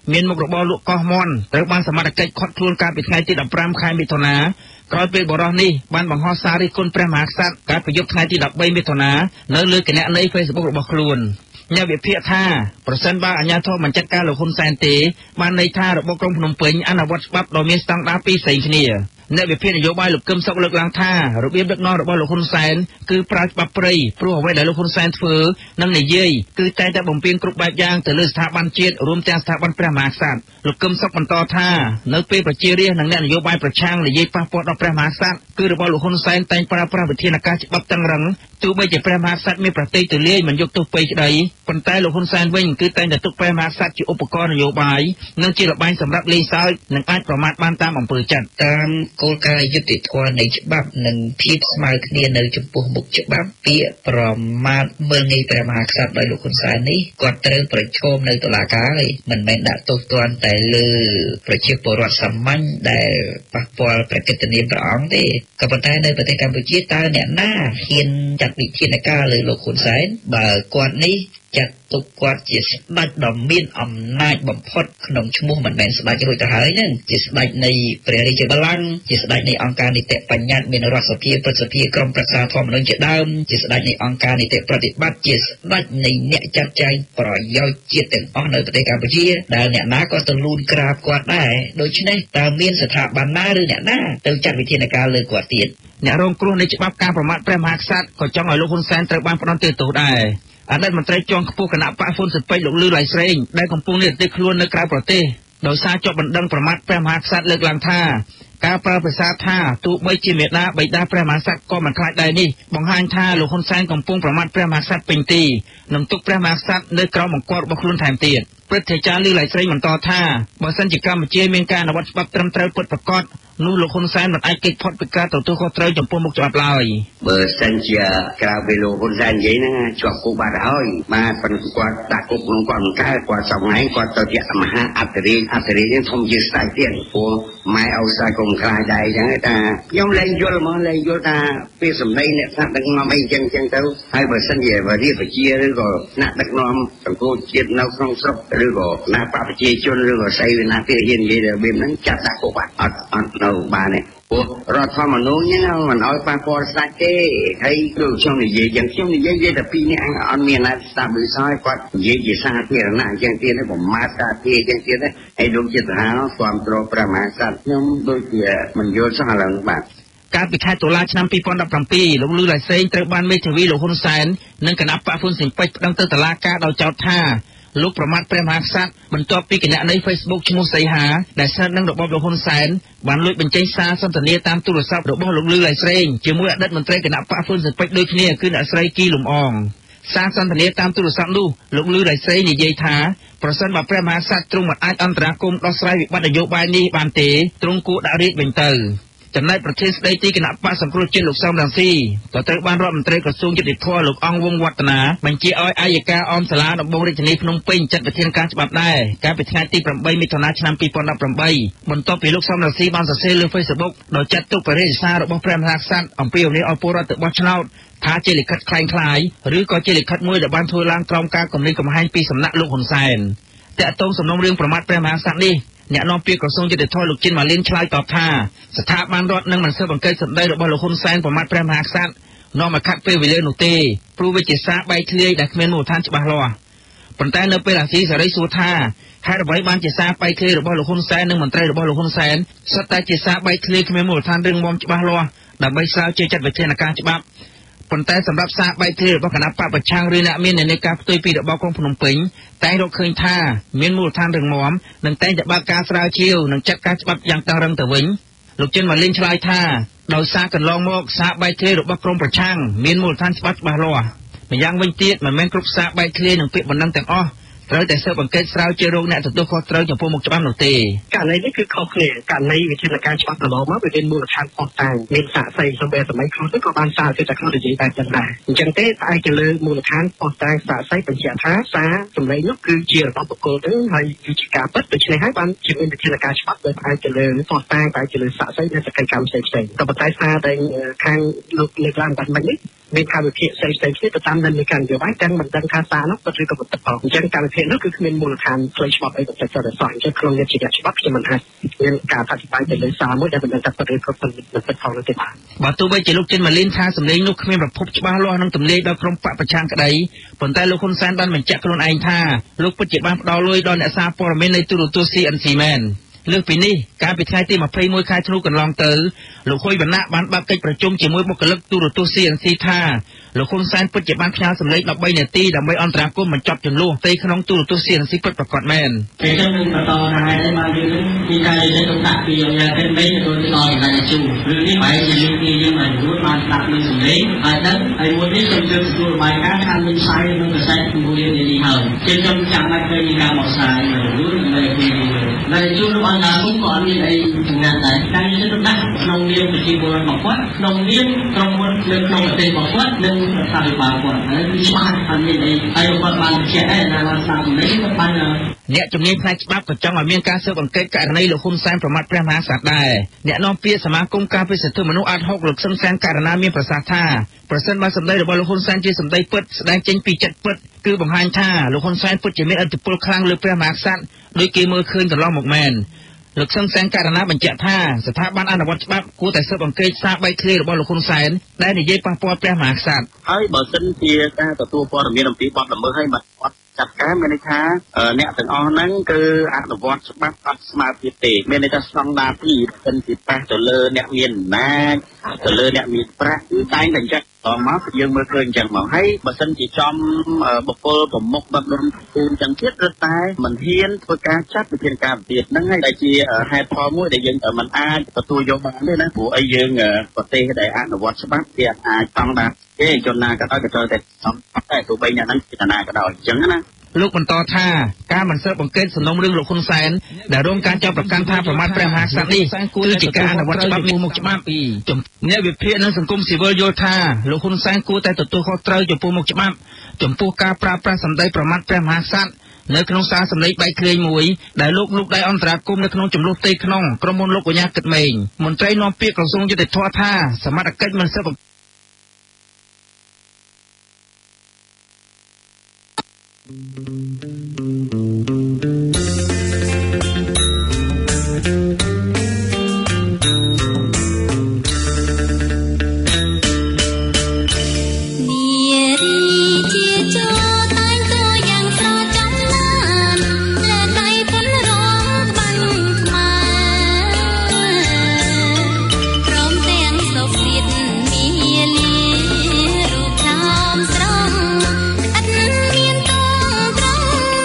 មានមុខរបរលក់កោះមន់ត្រូវបានសមត្ថកិច្ចឃាត់ខ្លួនកាលពីថ្ងៃទីដប់ប្រាំខែមិថុនាក្រោយពេលបរិះនេះបានបង្ហោះសាររិះគន់ព្រះមហាក្សត្រកាលពីយប់ថ្ងៃទីដប់បីមិថុនានៅលើគណនី Facebook របស់ខ្លួនអ្នកវិភាគថាប្រសិនបើអាជ្ញាធរមិនចាត់ការលោកហ៊ុនសែនទេបានន័យថារបបក្រុងភ្នំពេញអនុវត្តច្បាប់ដ៏មានស្តង់ដារពីរផ្សេងគ្នាអ្នកវិភាគនយោបាយលោកកឹមសុខលើកឡើងថារបៀបដឹកនាំរបស់លោកហ៊ុនសែនគឺប្រើច្បាប់ព្រៃព្រោះអ្វីដែលលោកហ៊ុនសែនធ្វើនិងនិយាយគឺតែងតែបំពេញគ្រប់បែបយ៉ាងទៅលើស្ថាប័នជាតិរួមទាំងស្ថាប័នព្រះមហាក្សត្រលោកកឹមសុខបន្តថានៅពេលប្រជារាស្ត្រនិងអ្នកនយោបាយប្រឆាំងនិយាយប៉ះពាល់ដល់ព្រះមហាក្សត្រគឺរបស់លោកហ៊ុនសែនតែងប្រើប្រាស់វិធានការច្បាប់តឹងរឹងទោះបីជាព្រះមហាក្សត្រមានប្រតិទិលាយមិនយកទោសពេកក្តីប៉ុន្តែលោកហ៊ុនសែនវិញគឺតែងតែទុកព្រះមហាក្សត្រជាឧបករណ៍នយោបាយនិងជាល្បែងសម្រាប់លេងសើចនិងអាចប្រមាថបានតាមអំពើចិត្តតាមគោលការណ៍យុត្តិធម៌នៃច្បាប់និងភាពស្មើគ្នានៅចំពោះមុខច្បាប់ពាក្យប្រមាថមើលងាយព្រះមហាក្សត្រដោយលោកហ៊ុនសែននេះគាត់ត្រូវប្រឈមនៅតុលាការហើយមិនមែនដាក់ទោសទណ្ឌតែលើប្រជាពលរដ្ឋសាមញ្ញដែលប៉ះពាល់ប្រកិត្តិនាមព្រះអង្គទេក៏ប៉ុន្តែនៅប្រទេសកម្ពុជាតើអ្នកណាហ៊ានចាត់វិធានការលើលោកហ៊ុនសែនបើគាត់នេះចាត់ទុកគាត់ជាស្ដេចដ៏មានអំណាចបំផុតក្នុងឈ្មោះមិនមែនស្ដេចរួចទៅហើយហ្នឹងជាស្ដេចនៃព្រះរាជបល្ល័ង្កជាស្ដេចនៃអង្គការនីតិបញ្ញត្តិមានរដ្ឋសភាព្រឹទ្ធសភាក្រមប្រឹក្សាធម្មនុញ្ញជាដើមជាស្ដេចនៃអង្គការនីតិប្រតិបត្តិជាស្ដេចនៃអ្នកចាត់ចែងប្រយោជន៍ជាតិទាំងអស់នៅប្រទេសកម្ពុជាដែលអ្នកណាក៏ទៅលូនក្រាបគាត់ដែរដូច្នេះតើមានស្ថាប័នណាឬអ្នកណាទៅចាត់វិធានការលើគាត់ទៀតអ្នករងគ្រោះនៃច្បាប់ការប្រមាថព្រះមហាក្សត្រក៏ចង់ឲ្យលោកហ៊ុនសែនត្រូវបានផ្តន្ទាទោសដែរអតីតមន្ត្រីជាន់ខ្ពស់គណៈបកហ៊ុនស៊ិនពេជ្រលោកលឺឡៃស្រេងដែលកំពុងនិយាយខ្លួននៅក្រៅប្រទេសដោយសារជាប់បណ្ដឹងប្រមាថព្រះមហាក្សត្រលើកឡើងថាការប្រើភាសាថាទោះបីជាមេដាបិតាព្រះមហាក្សត្រក៏មិនខ្លាចដែរនេះបង្ហាញថាលោកហ៊ុនសែនកំពុងប្រមាថព្រះមហាក្សត្រពេញទីនិងទុកព្រះមហាក្សត្រនៅក្រោមបង្គាប់របស់ខ្លួនថែមទៀតព្រឹទ្ធាចារ្យលឺឡៃស្រេងបន្តថាបើសិនជាកម្ពុជាមានការអនុវត្តច្បាប់ត្រឹមត្រូវពិតប្រាកដនោះលោកហ៊ុនសែនមិនអាចគេចផុតពីការទទួលខុសត្រូវចំពោះមុខច្បាប់ឡើយបើសិនជាក្រៅពីលោកហ៊ុនសែននិយាយហ្នឹងជាប់គុកបាត់ហើយបាទប៉ុន្តែគាត់ដាក់គុកក្នុងគាត់មិនកើតគាត់សំថ្ងៃគាត់ទៅជាមហាអធិរាជអធិរាជនេះធំជាស្ដេចទៀតព្រោះម៉ែឪស្ដាយក៏មិនខ្លាចដែរអញ្ចឹងថាខ្ញុំលែងយល់ហ្មងលែងយល់ថាពេលសម្ដីអ្នកថ្នាក់ដឹកនាំអីអញ្ចឹងអញ្ចឹងទៅហើយបើសិនជារាជប្រជាឬក៏ថ្នាក់ដឹកនាំសង្គមជាតិនៅក្នុងស្រុកឬក៏គណៈបកប្រជាជនឬក៏ស្អីណាគេហ៊ាននិយាយរបៀបហ្នឹងចាត់ដាក់គុកបាត់អត់អត់នៅបានទេព្រោះរដ្ឋធម្មនុញ្ញហ្នឹងមិនអោយប៉ះពាល់ស្ដេចទេហើយដូចខ្ញុំនិយាយយ៉ាងខ្ញុំនិយាយនិយាយតែពីរនាក់អត់មានណាស្ដាប់ដូចសោយគាត់និយាយជាសាធារណៈអញ្ចឹងទៀតប្រមាថការពារអញ្ចឹងទៀតហើយលោកចិត្តហាគ្រប់គ្រងព្រះមហាក្សត្រខ្ញុំដូចជាមិនយល់សោះឥឡូវបាទកាលពីខែតុលាឆ្នាំពីរពាន់ដប់ប្រាំពីរលោកលឺឡៃសេងត្រូវបានមេធាវីលោកហ៊ុនសែននិងគណៈបកហ៊ុនស៊ិនពេជ្រប្តឹងទៅតុលាការដោយចោទថាលោកប្រមាថព្រះមហាក្សត្របន្ទាប់ពីគណនី Facebook ឈ្មោះសីហាដែលស្ថិតនឹងរបបលោកហ៊ុនសែនបានលួចបញ្ចេញសារសន្ទនាតាមទូរស័ព្ទរបស់លោកលឺឡៃស្រេងជាមួយអតីតមន្ត្រីគណៈបកហ៊ុនស៊ិនពេជ្រដូចគ្នាគឺអ្នកស្រីគីលំអងសារសន្ទនាតាមទូរស័ព្ទនោះលោកលឺឡៃស្រេងនិយាយថាប្រសិនបើព្រះមហាក្សត្រទ្រង់មិនអាចអន្តរាគមន៍ដោះស្រាយវិបត្តិនយោបាយនេះបានទេទ្រង់គួរដាក់រាជវិញទៅចំណែកប្រធានស្ដីទីគណៈបកសង្គ្រោះជាតិលោកសំរងស៊ីក៏ត្រូវបានរដ្ឋមន្ត្រីក្រសួងយុតិធម៌លោកអង្គវង្សវឌ្ឍនាបញ្ជាឲ្យអាយកាអមសាលាដំបងរាជធានីភ្នំពេញចាត់វិធានការច្បាប់ដែរកាលពីថ្ងៃទីប្រាំបីមិថុនាឆ្នាំពីរពាន់ដប់ប្រាំបីបន្ទាប់ពីលោកសំរងស៊ីបានសរសេរលើ Facebook ដោយចាត់ទុកបរិយាសាររបស់ព្រះមហាក្សត្រអំពីអំណេះឲ្យពលរដ្ឋទៅបោះឆ្នោតថាជាលិខិតคล้ายៗឬក៏ជាលិខិតមួយដែលបានធ្វើឡើងក្រោមការគំរាមកំហែងពីសំណាក់លោកហ៊ុនសែនតាក់ទងសំណុំរឿងប្រមាថព្រះមហាក្សត្រនេះអ្នកនាំពាក្យក្រសួងយុតិធម៌លោកជិនម៉ាលីនឆ្លើយតបថាស្ថាប័នរដ្ឋនឹងមិនស៊ើបអង្កេតសម្ដីរបស់លោកហ៊ុនសែនប្រមាថព្រះមហាក្សត្រនាំឲ្យខាត់ពេលវេលានោះទេព្រោះវាជាសារបែកធ្លាយដែលគ្មានមូលដ្ឋានច្បាស់លាស់ប៉ុន្តែនៅពេលអាស៊ីសេរីសួរថាហេតុអ្វីបានជាសារបែកធ្លាយរបស់លោកហ៊ុនសែននិងមន្ត្រីរបស់លោកហ៊ុនសែនសុទ្ធតែជាសារបែកធ្លាយគ្មានមូលដ្ឋានរឹងមាំច្បាស់លាស់ដើម្បីស្រាវជ្រាវចាត់វិធានការច្បាប់ប៉ុន្តែសម្រាប់សារបែកធ្លាយរបស់គណៈបកប្រឆាំងឬអ្នកមាននានាការផ្ទុយពីរបបក្រុងភ្នំពេញតែរកឃើញថាមានមូលដ្ឋានរឹងមាំនិងតែងតែបើកការស្រាវជ្រាវនិងចាត់ការច្បាប់យ៉ាងតឹងរ៉ឹងទៅវិញលោកជិនម៉ាលីនឆ្លើយថាដោយសារកន្លងមកសារបែកធ្លាយរបស់ក្រុមប្រឆាំងមានមូលដ្ឋានច្បាប់ច្បាស់លាស់ម្យ៉ាងវិញទៀតមិនមែនគ្រប់សារបែកធ្លាយនឹងពាក្យបណ្ដឹងទាំងអស់ត្រូវតែស៊ើបអង្កេតស្រាវជ្រាវរោគអ្នកទទួលខុសត្រូវចំពោះមុខច្បាប់នោះទេករណីនេះគឺខុសគ្នាករណីវិធានការច្បាប់កន្លងមកវាមានមូលដ្ឋានផុសតាងមានសាកសីសម្បេសម័យខ្លះក៏បានសារទៅតែខ្លួននិយាយបែបហ្នឹងដែរអញ្ចឹងទេផ្អែកទៅលើមូលដ្ឋានផុសតាងសាកសីបញ្ជាក់ថាសារសម្លេងនោះគឺជារបស់បុគ្គលទៅហើយគឺជាការពិតដូច្នេះហើយបានជាមានវិធានការច្បាប់ដែលផ្អែកទៅលើផុសតាងផ្អែកទៅលើសាកសីនិងសកម្មកម្មផ្សេងៗក៏ប៉ុន្តែសារដែលខាងលោកលើកឡើងបាត់មិញនេះមានការវិភាគផ្សេងៗគ្នាទៅតាមនិន្នាការនយោបាយទាំងមិនដឹងថាសារនោះពិតឬក៏មិនពិតផងអញ្ចឹងការវិភាគនោះគឺគ្មានមូលដ្ឋានផ្លូវច្បាប់អីបន្តិចទៅសោះអញ្ចឹងក្នុងនាមជាអ្នកច្បាប់ខ្ញុំមិនអាចមានការអធិប្បាយទៅលើសារមួយដែលមិនដឹងថាពិតឬក៏មិនពិតផងនោះទេបាទបើទោះបីជាលោកចិនម៉ាលីនថាសម្លេងនោះគ្មានប្រភពច្បាស់លាស់នឹងទម្លាយដល់ក្រុមបកប្រឆាំងក្តីប៉ុន្តែលោកហ៊ុនសែនបានបញ្ជាក់ខ្លួនឯងថាលោកពិតជាបានផ្ដល់លុយដល់អ្នកសារព័ត៌មាននៃទូរទស្សន៍ ซี เอ็น ซี មែនលើសពីនេះកាលពីថ្ងៃទីยี่สิบเอ็ดខែធ្នូកន្លងទៅលោកហ៊ុយវណ្ណៈបានបើកកិច្ចប្រជុំជាមួយបុគ្គលិកទូរទស្សន៍ ซี เอ็น ซี ថាលោកហ៊ុនសែនពិតជាបានផ្ញើសម្លេង13នាទីដើម្បីអន្តរាគមន៍បញ្ចប់ចំនួនផ្ទៃក្នុងទូរទស្សន៍ ซี เอ็น ซี ពិតប្រាកដមែនពេលចឹងនឹងបន្តថាហេតុអីបានយើងមានការនិយាយទៅដាក់ពីយ៉ាងតែមិនទៅដល់កន្លែងជួរឿងនេះបែរជាយើងនិយាយមករួចបានស្ដាប់នឹងសម្លេងហើយដឹងហើយមួយនេះខ្ញុំជឿទទួលរបាយការណ៍ថាមានផ្សាយក្នុងកាសែតមួយនាទីហើយជាខ្ញុំចាំបាច់ឃើញមានការបកស្រាយមករួចនៅពីនៅជួររបស់ការគុំក៏អត់មានអីចំណាត់ដែរតែយើងទៅដាក់ក្នុងនាមប្រជាពលរដ្ឋរបស់គាត់ក្នុងនាមក្រុមហ៊ុននៅក្នុងប្រទេសរបស់គាត់និងរដ្ឋាភិបាលគាត់ហើយវាច្បាស់អត់មានអីហើយគាត់បានបញ្ជាក់ដែរថាបានស្ដាប់សម្លេងគាត់បានអ្នកជំនាញផ្នែកច្បាប់ក៏ចង់ឲ្យមានការស៊ើបអង្កេតករណីលោកហ៊ុនសែនប្រមាថព្រះមហាក្សត្រដែរអ្នកនាំពាក្យសមាគមការពារសិទ្ធិមនុស្សអាត់ហុកលោកសឹងសានករណាមានប្រសាសន៍ថាប្រសិនបើសម្ដីរបស់លោកហ៊ុនសែនជាសម្ដីពិតស្ដែងចេញពីចិត្តពិតគឺបង្ហាញថាលោកហ៊ុនសែនពិតជាមានឥទ្ធិពលខ្លាំងលើព្រះមហាក្សត្រដោយគេមើលឃើញកន្លងមកមែនលោកសឹងសានករណាបញ្ជាក់ថាស្ថាប័នអនុវត្តច្បាប់គួរតែស៊ើបអង្កេតសារបែកធ្លាយរបស់លោកហ៊ុនសែនដែលនិយាយប៉ះពាល់ព្រះមហាក្សត្រហើយបើសិនជាការទទួលព័ត៌មានអំពីបទល្មើសហើយមិនអត់ចាត់ការមានន័យថាអ្នកទាំងអស់ហ្នឹងគឺអនុវត្តច្បាប់អត់ស្មើភាពទេមានន័យថាស្តង់ដារពីរសិនជាប៉ះទៅលើអ្នកមានអំណាចទៅលើអ្នកមានប្រាក់គឺតែងតែចាត់តមកយើងមើលឃើញអញ្ចឹងមកហើយបើសិនជាចំបុគ្គលប្រមុខបាត់លំពូនអញ្ចឹងទៀតរត់តែមិនហ៊ានធ្វើការចាត់វិធានការទៀតហ្នឹងហើយដែលជាហេតុផលមួយដែលយើងមិនអាចទទួលយកបានទេណាព្រោះអីយើងប្រទេសដែលអនុវត្តច្បាប់វាអាចស្តង់ដារគេជនណាក៏ដោយក៏ត្រូវតែសំតែទោះបីអ្នកហ្នឹងជាណាក៏ដោយអញ្ចឹងណាលោកបន្តថាការមិនស៊ើបអង្កេតសំណុំរឿងលោកហ៊ុនសែនដែលរងការចាប់ប្រកាន់ថាប្រមាថព្រះមហាក្សត្រនេះគឺជាការអនុវត្តច្បាប់មុខច្បាប់ពីអ្នកវិភាគនិងសង្គមស៊ីវិលយល់ថាលោកហ៊ុនសែនគួរតែទទួលខុសត្រូវចំពោះមុខច្បាប់ចំពោះការប្រើប្រាស់សម្ដីប្រមាថព្រះមហាក្សត្រនៅក្នុងសារសម្លេងបែកធ្លាយមួយដែលលោកលោកដៃអន្តរាគមនៅក្នុងចំនួនផ្ទៃក្នុងក្រុមហ៊ុនលោកកញ្ញាគិតមេងមន្ត្រីនាំពាក្យក្រសួងយុតិធម៌ថាសមត្ថកិច្ចមិនស៊ើប Hãy subscribe cho kênh Ghiền Mì Gõ để không bỏ lỡ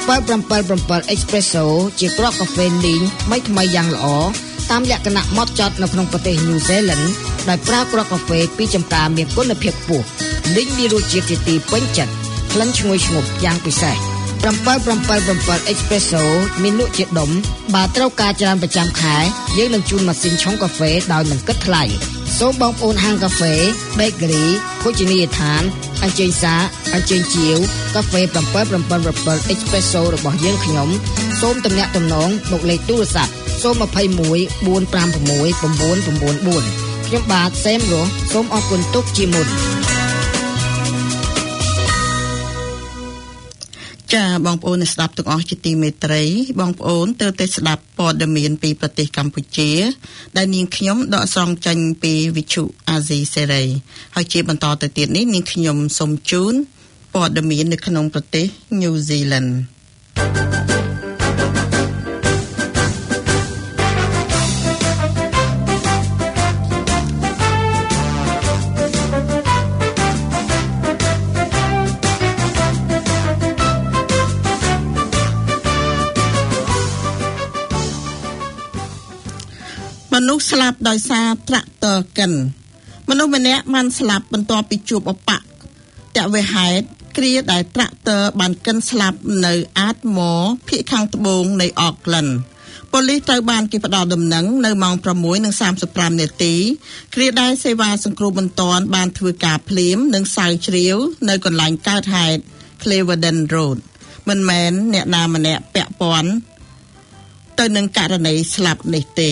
Espresso ជាគ្រាប់កាហ្វេលីងថ្មីថ្មីយ៉ាងល្អតាមលក្ខណៈម៉ត់ចត់នៅក្នុងប្រទេស New Zealand ដោយប្រើគ្រាប់កាហ្វេពីចម្ការមានគុណភាពខ្ពស់លីងមានរសជាតិជាទីពេញចិត្តក្លិនឈ្ងុយឈ្ងប់យ៉ាងពិសេសseven seven seven Espresso មានលក់ជាដុំបើត្រូវការច្រើនប្រចាំខែយើងនឹងជូនម៉ាស៊ីនឆុងកាហ្វេដោយមិនគិតថ្លៃសូមបងប្អូនហាងកាហ្វេ Bakery ភោជនីយដ្ឋានអញ្ជើញសាអញ្ជើញជាវកាហ្វេseven seven seven Espresso របស់យើងខ្ញុំសូមទំនាក់ទំនងមកលេខទូរស័ព្ទសូមtwo one four five six nine nine nine fourខ្ញុំបាទសេមរស់សូមអរគុណទុកជាមុនចាបងប្អូនស្ដាប់ទាំងអស់ជាទីមេត្រីបងប្អូនទើបតែស្ដាប់ព័ត៌មានពីប្រទេសកម្ពុជាដែលនាងខ្ញុំដកស្រង់ចេញពីវិទ្យុអាស៊ីសេរីហើយជាបន្តទៅទៀតនេះនាងខ្ញុំសូមជូនព័ត៌មាននៅក្នុងប្រទេស New Zealandមនុស្សស្លាប់ដោយសារត្រាក់ទ័រកិនមនុស្សម្នាក់បានស្លាប់បន្ទាប់ពីជួបឧបទ្ទវហេតុគ្រាដែលត្រាក់ទ័របានកិនស្លាប់នៅអាតម៉រភាគខាងត្បូងនៃអូកឡែនប៉ូលីសត្រូវបានគេផ្ដល់ដំណឹងនៅម៉ោងsix thirty-fiveនាទីគ្រាដែលសេវាសង្គ្រោះបន្ទាន់បានធ្វើការភ្លាមនិងស្រាវជ្រាវនៅកន្លែងកើតហេតុ Clevedon Road មិនមែនអ្នកណាម្នាក់ពាក់ព័ន្ធទៅនឹងករណីស្លាប់នេះទេ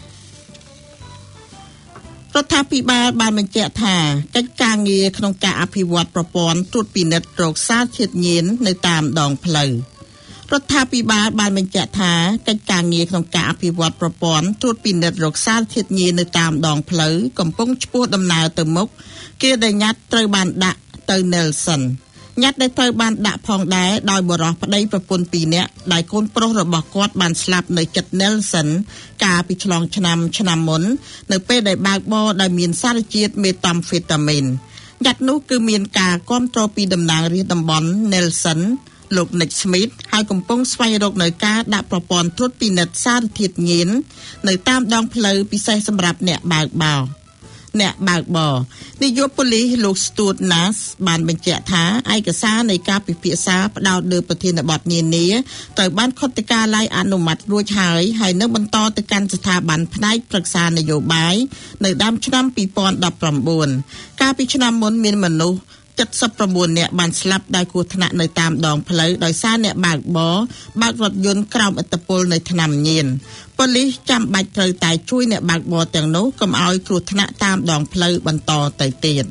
រដ្ឋាភិបាលបានបញ្ជាក់ថាកិច្ចការងារក្នុងការអភិវឌ្ឍប្រព័ន្ធត្រួតពិនិត្យរោគសារធាតុញៀននៅតាមដងផ្លូវរដ្ឋាភិបាលបានបញ្ជាក់ថាកិច្ចការងារក្នុងការអភិវឌ្ឍប្រព័ន្ធត្រួតពិនិត្យរោគសារធាតុញៀននៅតាមដងផ្លូវកំពុងឆ្ពោះដំណើរទៅមុខគេដែលញ៉ាត់ត្រូវបានដាក់ទៅ Nelson ញ៉ាត់ដែលត្រូវបានដាក់ផងដែរដោយបរិសុទ្ធប្តីប្រពន្ធពីរនាក់ដែលកូនប្រុសរបស់គាត់បានស្លាប់នៅជិត Nelson កាលពីឆ្លងឆ្នាំឆ្នាំមុននៅពេលដែលបើកបរដោយមានសារជាតិមេតាំហ្វេតាមីនញ៉ាត់នោះគឺមានការគ្រប់គ្រងពីតំណាងរាស្ត្រតំបន់ Nelson លោក Nick Smith ហើយកំពុងស្វែងរកនៅការដាក់ប្រព័ន្ធត្រួតពិនិត្យសារធាតុញៀននៅតាមដងផ្លូវពិសេសសម្រាប់អ្នកបើកបរអ្នកបើកបរនាយកប៉ូលីសលោក Stuart Nash បានបញ្ជាក់ថាឯកសារនៃការពិភាក្សាផ្ដោតលើប្រធានបទនានាត្រូវបានខុទ្ទកាល័យអនុម័តរួចហើយហើយនឹងបន្តទៅកាន់ស្ថាប័នផ្នែកប្រឹក្សានយោបាយនៅដើមឆ្នាំtwo thousand nineteenកាលពីឆ្នាំមុនមានមនុស្សseventy-nineនាក់បានស្លាប់ដោយគ្រោះថ្នាក់នៅតាមដងផ្លូវដោយសារអ្នកបើកបរបើករថយន្តក្រោមឥទ្ធិពលនៃថ្នាំញៀនប៉ូលីសចាំបាច់ត្រូវតែជួយអ្នកបើកបរទាំងនោះកុំឲ្យគ្រោះថ្នាក់តាមដងផ្លូវបន្តទៅទៀត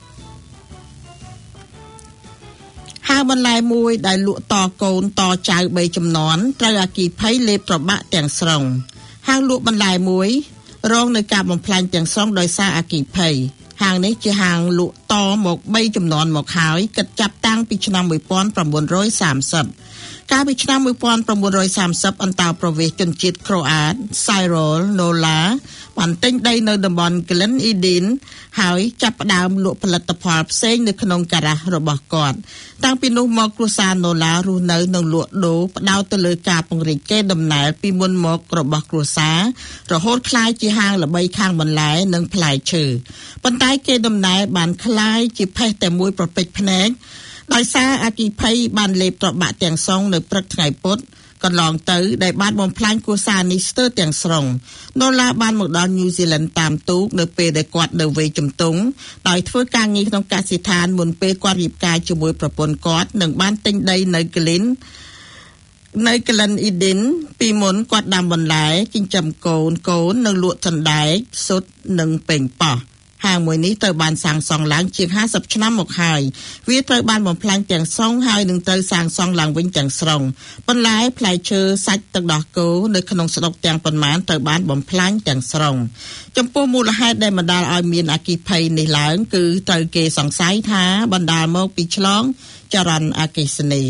ហាងបន្លែមួយដែលលក់តកូនតចៅបីជំនាន់ត្រូវអគ្គិភ័យលេបត្របាក់ទាំងស្រុងហាងលក់បន្លែមួយរងនៅការបំផ្លាញទាំងស្រុងដោយសារអគ្គិភ័យហាងនេះជាហាងលក់តមកបីចំនួនមកហើយគិតចាប់តាំងពីឆ្នាំnineteen thirtyកាលពីឆ្នាំnineteen thirtyអន្តោប្រវេសន៍ជនជាតិក្រូអាត Cyril Nola បានទិញដីនៅតំបន់ Glen Eden ហើយចាប់ផ្ដើមលក់ផលិតផលផ្សេងនៅក្នុងការ៉ាសរបស់គាត់តាំងពីនោះមកគ្រួសារ Nola រស់នៅនិងលក់ដូរផ្ដោតទៅលើការពង្រីកកេរដំណែលពីមុនមករបស់គ្រួសាររហូតក្លាយជាហាងល្បីខាងបន្លែនិងផ្លែឈើប៉ុន្តែកេរដំណែលបានក្លាយជាផេះតែមួយប្រពេចភ្នែកដោយសារអគ្គិភ័យបានលេបត្របាក់ទាំងស្រុងនៅព្រឹកថ្ងៃពុធកន្លងទៅដែលបានបំផ្លាញគ្រួសារនេះស្ទើរទាំងស្រុងណូឡាបានមកដល់ New Zealand តាមទូកនៅពេលដែលគាត់នៅវ័យជំទង់ដោយធ្វើការងារក្នុងកសិដ្ឋានមុនពេលគាត់រៀបការជាមួយប្រពន្ធគាត់និងបានទិញដីនៅ Glen នៅ Glen Eden ពីមុនគាត់ដាំបន្លែចិញ្ចឹមកូនកូននិងលក់សណ្ដែកស៊ុតនិងប៉េងប៉ោះហាងមួយនេះត្រូវបានសាងសង់ឡើងជាងfiftyឆ្នាំមកហើយវាត្រូវបានបំផ្លាញទាំងស្រុងហើយនឹងត្រូវសាងសង់ឡើងវិញទាំងស្រុងបន្លែផ្លែឈើសាច់ទឹកដោះគោនៅក្នុងស្រុកទាំងប៉ុន្មានត្រូវបានបំផ្លាញទាំងស្រុងចំពោះមូលហេតុដែលបណ្ដាលឲ្យមានអគ្គិភ័យនេះឡើងគឺត្រូវគេសង្ស័យថាបណ្ដាលមកពីឆ្លងចរន្តអគ្គិសនី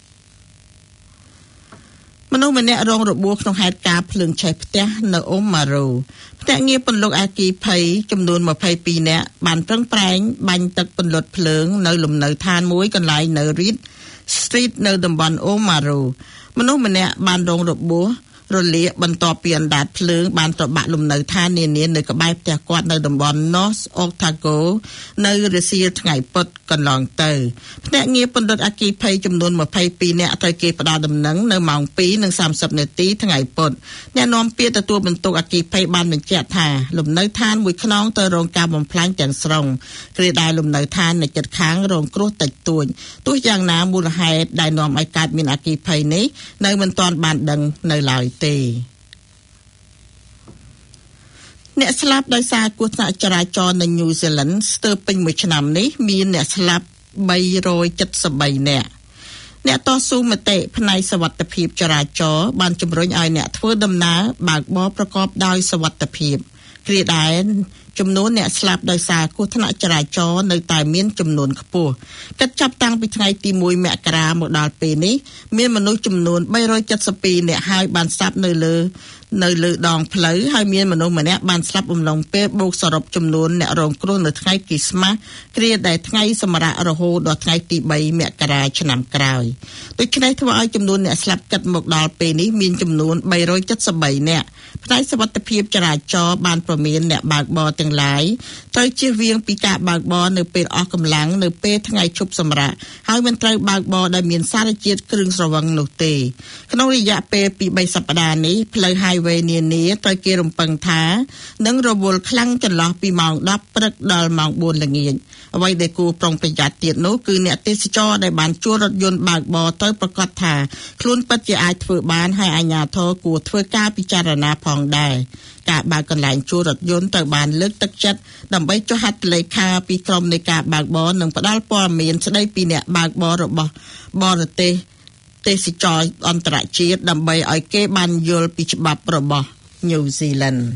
មនុស្សម្នាក់រងរបួសក្នុងហេតុការណ៍ភ្លើងឆេះផ្ទះនៅអូម៉ារូភ្នាក់ងារពន្លកអគ្គិភ័យចំនួនtwenty-twoនាក់បានប្រឹងប្រែងបាញ់ទឹកពន្លត់ភ្លើងនៅលំនៅឋានមួយកន្លែងនៅ Reed Street នៅតំបន់ Omaru មនុស្សម្នាក់បានរងរបួសរលាកបន្ទាប់ពីអណ្ដាតភ្លើងបានត្របាក់លំនៅឋាននានានៅក្បែរផ្ទះគាត់នៅតំបន់ North Otago នៅរសៀលថ្ងៃពុធកន្លងទៅភ្នាក់ងារពន្លត់អគ្គិភ័យចំនួនម្ភៃពីរនាក់ត្រូវគេផ្ដល់ដំណឹងនៅម៉ោងពីរនិងសាមសិបនាទីថ្ងៃពុធអ្នកនាំពាក្យទទួលបន្ទុកអគ្គិភ័យបានបញ្ជាក់ថាលំនៅឋានមួយខ្នងទៅរងការបំផ្លាញទាំងស្រុងគ្រាដែលលំនៅឋាននៅជិតខាងរងគ្រោះតិចតួចទោះយ៉ាងណាមូលហេតុដែលនាំឲ្យកើតមានអគ្គិភ័យនេះនៅមិនទាន់បានដឹងនៅឡើយទេអ្នកស្លាប់ដោយសារគ្រោះថ្នាក់ចរាចរណ៍នៅញូហ្សេឡង់ស្ទើរពេញមួយឆ្នាំនេះមានអ្នកស្លាប់បីរយសិបបីនាក់អ្នកតស៊ូមតិផ្នែកសុវត្ថិភាពចរាចរណ៍បានជំរុញឲ្យអ្នកធ្វើដំណើរបើកបរប្រកបដោយសុវត្ថិភាពគ្រាដែលចំនួនអ្នកស្លាប់ដោយសារគ្រោះថ្នាក់ចរាចរណ៍នៅតែមានចំនួនខ្ពស់គិតចាប់តាំងពីថ្ងៃទីមួយមករាមកដល់ពេលនេះមានមនុស្សចំនួនបីរយសិបពីរនាក់ហើយបានស្លាប់នៅលើនៅលើដងផ្លូវហើយមានមនុស្សម្នាក់បានស្លាប់អំឡុងពេលបូកសរុបចំនួនអ្នករងគ្រោះនៅថ្ងៃគ្រីស្មាសគ្រាដែលថ្ងៃសម្រាករហូតដល់ថ្ងៃទីបីមករាឆ្នាំក្រោយដូច្នេះធ្វើឲ្យចំនួនអ្នកស្លាប់គិតមកដល់ពេលនេះមានចំនួនបីរយសិបបីនាក់ផ្នែកសុវត្ថិភាពចរាចរណ៍បានព្រមានអ្នកបើកបរទាំងឡាយត្រូវជៀសវាងពីការបើកបរនៅពេលអស់កម្លាំងនៅពេលថ្ងៃឈប់សម្រាកហើយមិនត្រូវបើកបរដែលមានសារជាតិគ្រឿងស្រវឹងនោះទេក្នុងរយៈពេលពីបីសប្តាហ៍នេះផ្លូវ highway នានាត្រូវគេរំពឹងថានឹងរវល់ខ្លាំងចន្លោះពីម៉ោងដប់ព្រឹកដល់ម៉ោងបួនល្ងាចអ្វីដែលគួរប្រុងប្រយ័ត្នទៀតនោះគឺអ្នកទេសចរដែលបានជួលរថយន្តបើកបរត្រូវប្រកាសថាខ្លួនពិតជាអាចធ្វើបានហើយអាជ្ញាធរគួរធ្វើការពិចារណាផងដែរការបើកកន្លែងជួលរថយន្តត្រូវបានលើកទឹកចិត្តដើម្បីចុះហត្ថលេខាពីក្រុមនៃការបើកបរនិងផ្ដល់ព័ត៌មានស្ដីពីអ្នកបើកបររបស់បរទេសទេសចរអន្តរជាតិដើម្បីឲ្យគេបានយល់ពីច្បាប់របស់ញូហ្សេឡង់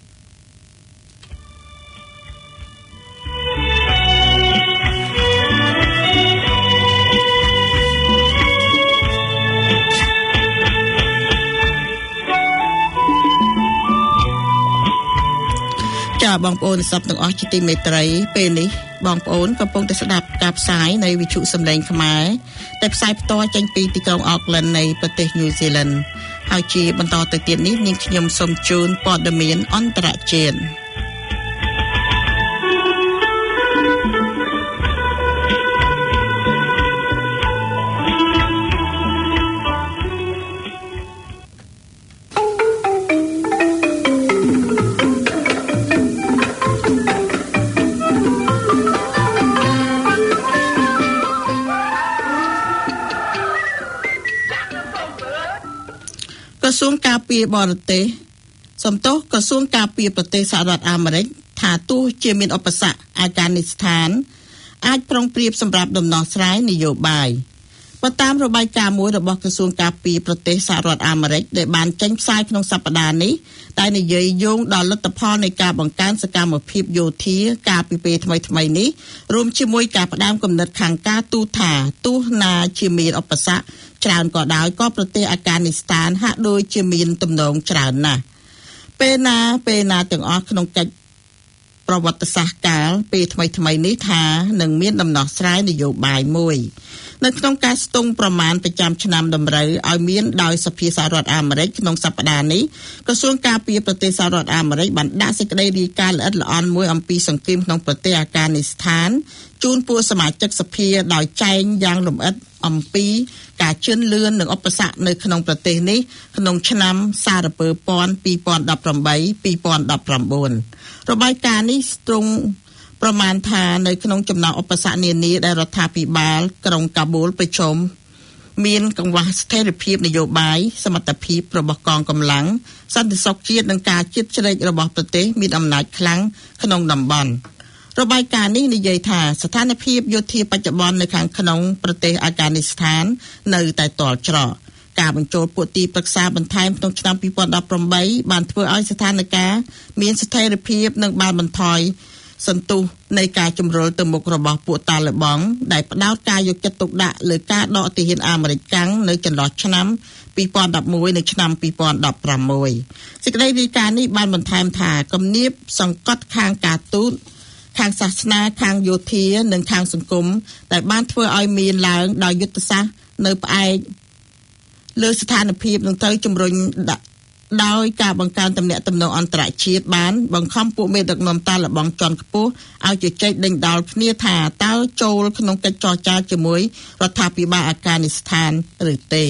ចាបងប្អូនសពទាំងអស់ជាទីមេត្រីពេលនេះបងប្អូនកំពុងតែស្ដាប់ការផ្សាយនៃវិទ្យុសំឡេងខ្មែរតែផ្សាយផ្ទាល់ចេញពីទីក្រុងអូកឡែននៃប្រទេសញូហ្សេឡង់ហើយជាបន្តទៅទៀតនេះនាងខ្ញុំសូមជូនព័ត៌មានអន្តរជាតិក្រសួងការពារបរទេសសំទោសក្រសួងការពារប្រទេសសហរដ្ឋអាមេរិកថាទោះជាមានឧបសគ្គអាហ្គានីស្ថានអាចប្រុងប្រៀបសម្រាប់ដំណោះស្រាយនយោបាយបើតាមរបាយការណ៍មួយរបស់ក្រសួងការពារប្រទេសសហរដ្ឋអាមេរិកដែលបានចេញផ្សាយក្នុងសប្តាហ៍នេះតែនិយាយយោងដល់លទ្ធផលនៃការបង្កើនសកម្មភាពយោធាការពីពេលថ្មីៗនេះរួមជាមួយការផ្ដាំគំនិតខាងការទូតថាទោះណាជាមានឧបសគ្គច្រើនក៏ដោយក៏ប្រទេសអាហ្គានីស្ថានហាក់ដូចជាមានទំនងច្រើនណាស់ពេលណាពេលណាទាំងអស់ក្នុងកិច្ចប្រវត្តិសាស្ត្រកាលពេលថ្មីៗនេះថានឹងមានដំណោះស្រាយនយោបាយមួយនៅក្នុងការស្ទង់ប្រមាណប្រចាំឆ្នាំតម្រូវឲ្យមានដោយសភាសហរដ្ឋអាមេរិកក្នុងសប្តាហ៍នេះក្រសួងការពារប្រទេសសហរដ្ឋអាមេរិកបានដាក់សេចក្តីរាយការណ៍ល្អិតល្អន់មួយអំពីសង្គ្រាមក្នុងប្រទេសអាហ្គានីស្ថានជូនពួកសមាជិកសភាដោយចែងយ៉ាងលម្អិតអំពីការជឿនលឿននិងឧបសគ្គនៅក្នុងប្រទេសនេះក្នុងឆ្នាំសារពើពាន់ពីរពាន់ដប់ប្រាំបី ពីរពាន់ដប់ប្រាំបួនរបាយការណ៍នេះទ្រង់ប្រមាណថានៅក្នុងចំណោមឧបសគ្គនានាដែលរដ្ឋាភិបាលក្រុងកាបូលប្រជុំមានកង្វះស្ថិរភាពនយោបាយសមត្ថភាពរបស់កងកម្លាំងសន្តិសុខជាតិនិងការជិតជ្រែករបស់ប្រទេសមានអំណាចខ្លាំងក្នុងតំបន់របាយការណ៍នេះនិយាយថាស្ថានភាពយោធាបច្ចុប្បន្ននៅខាងក្នុងប្រទេសអាហ្គានីស្ថាននៅតែទាល់ច្រកការបញ្ចូលពួកទីប្រឹក្សាបន្ថែមក្នុងឆ្នាំពីរពាន់ដប់ប្រាំបីបានធ្វើឲ្យស្ថានភាពមានស្ថិរភាពនិងបានបន្ថយសន្ទុះនៃការជំរុលទៅមុខរបស់ពួកតាឡេបង់ដែលផ្ដោតការយកចិត្តទុកដាក់លើការដកទាហានអាមេរិកកាំងនៅចន្លោះឆ្នាំពីរពាន់ដប់មួយនិងឆ្នាំពីរពាន់ដប់ប្រាំមួយសេចក្តីរាយការណ៍នេះបានបន្ថែមថាគំនាបសង្កត់ខាងការទូតខាងសាសនាខាងយោធានិងខាងសង្គមដែលបានធ្វើឲ្យមានឡើងដោយយុទ្ធសាស្ត្រនៅផ្អែកលើស្ថានភាពនឹងត្រូវជំរុញដោយការបង្កើនទំនាក់ទំនងអន្តរជាតិបានបង្ខំពួកមេដឹកនាំតាឡេបង់ជាន់ខ្ពស់ឲ្យជជែកដេញដោលគ្នាថាតើចូលក្នុងកិច្ចចរចាជាមួយរដ្ឋាភិបាលអាហ្វហ្គានីស្ថានឬទេ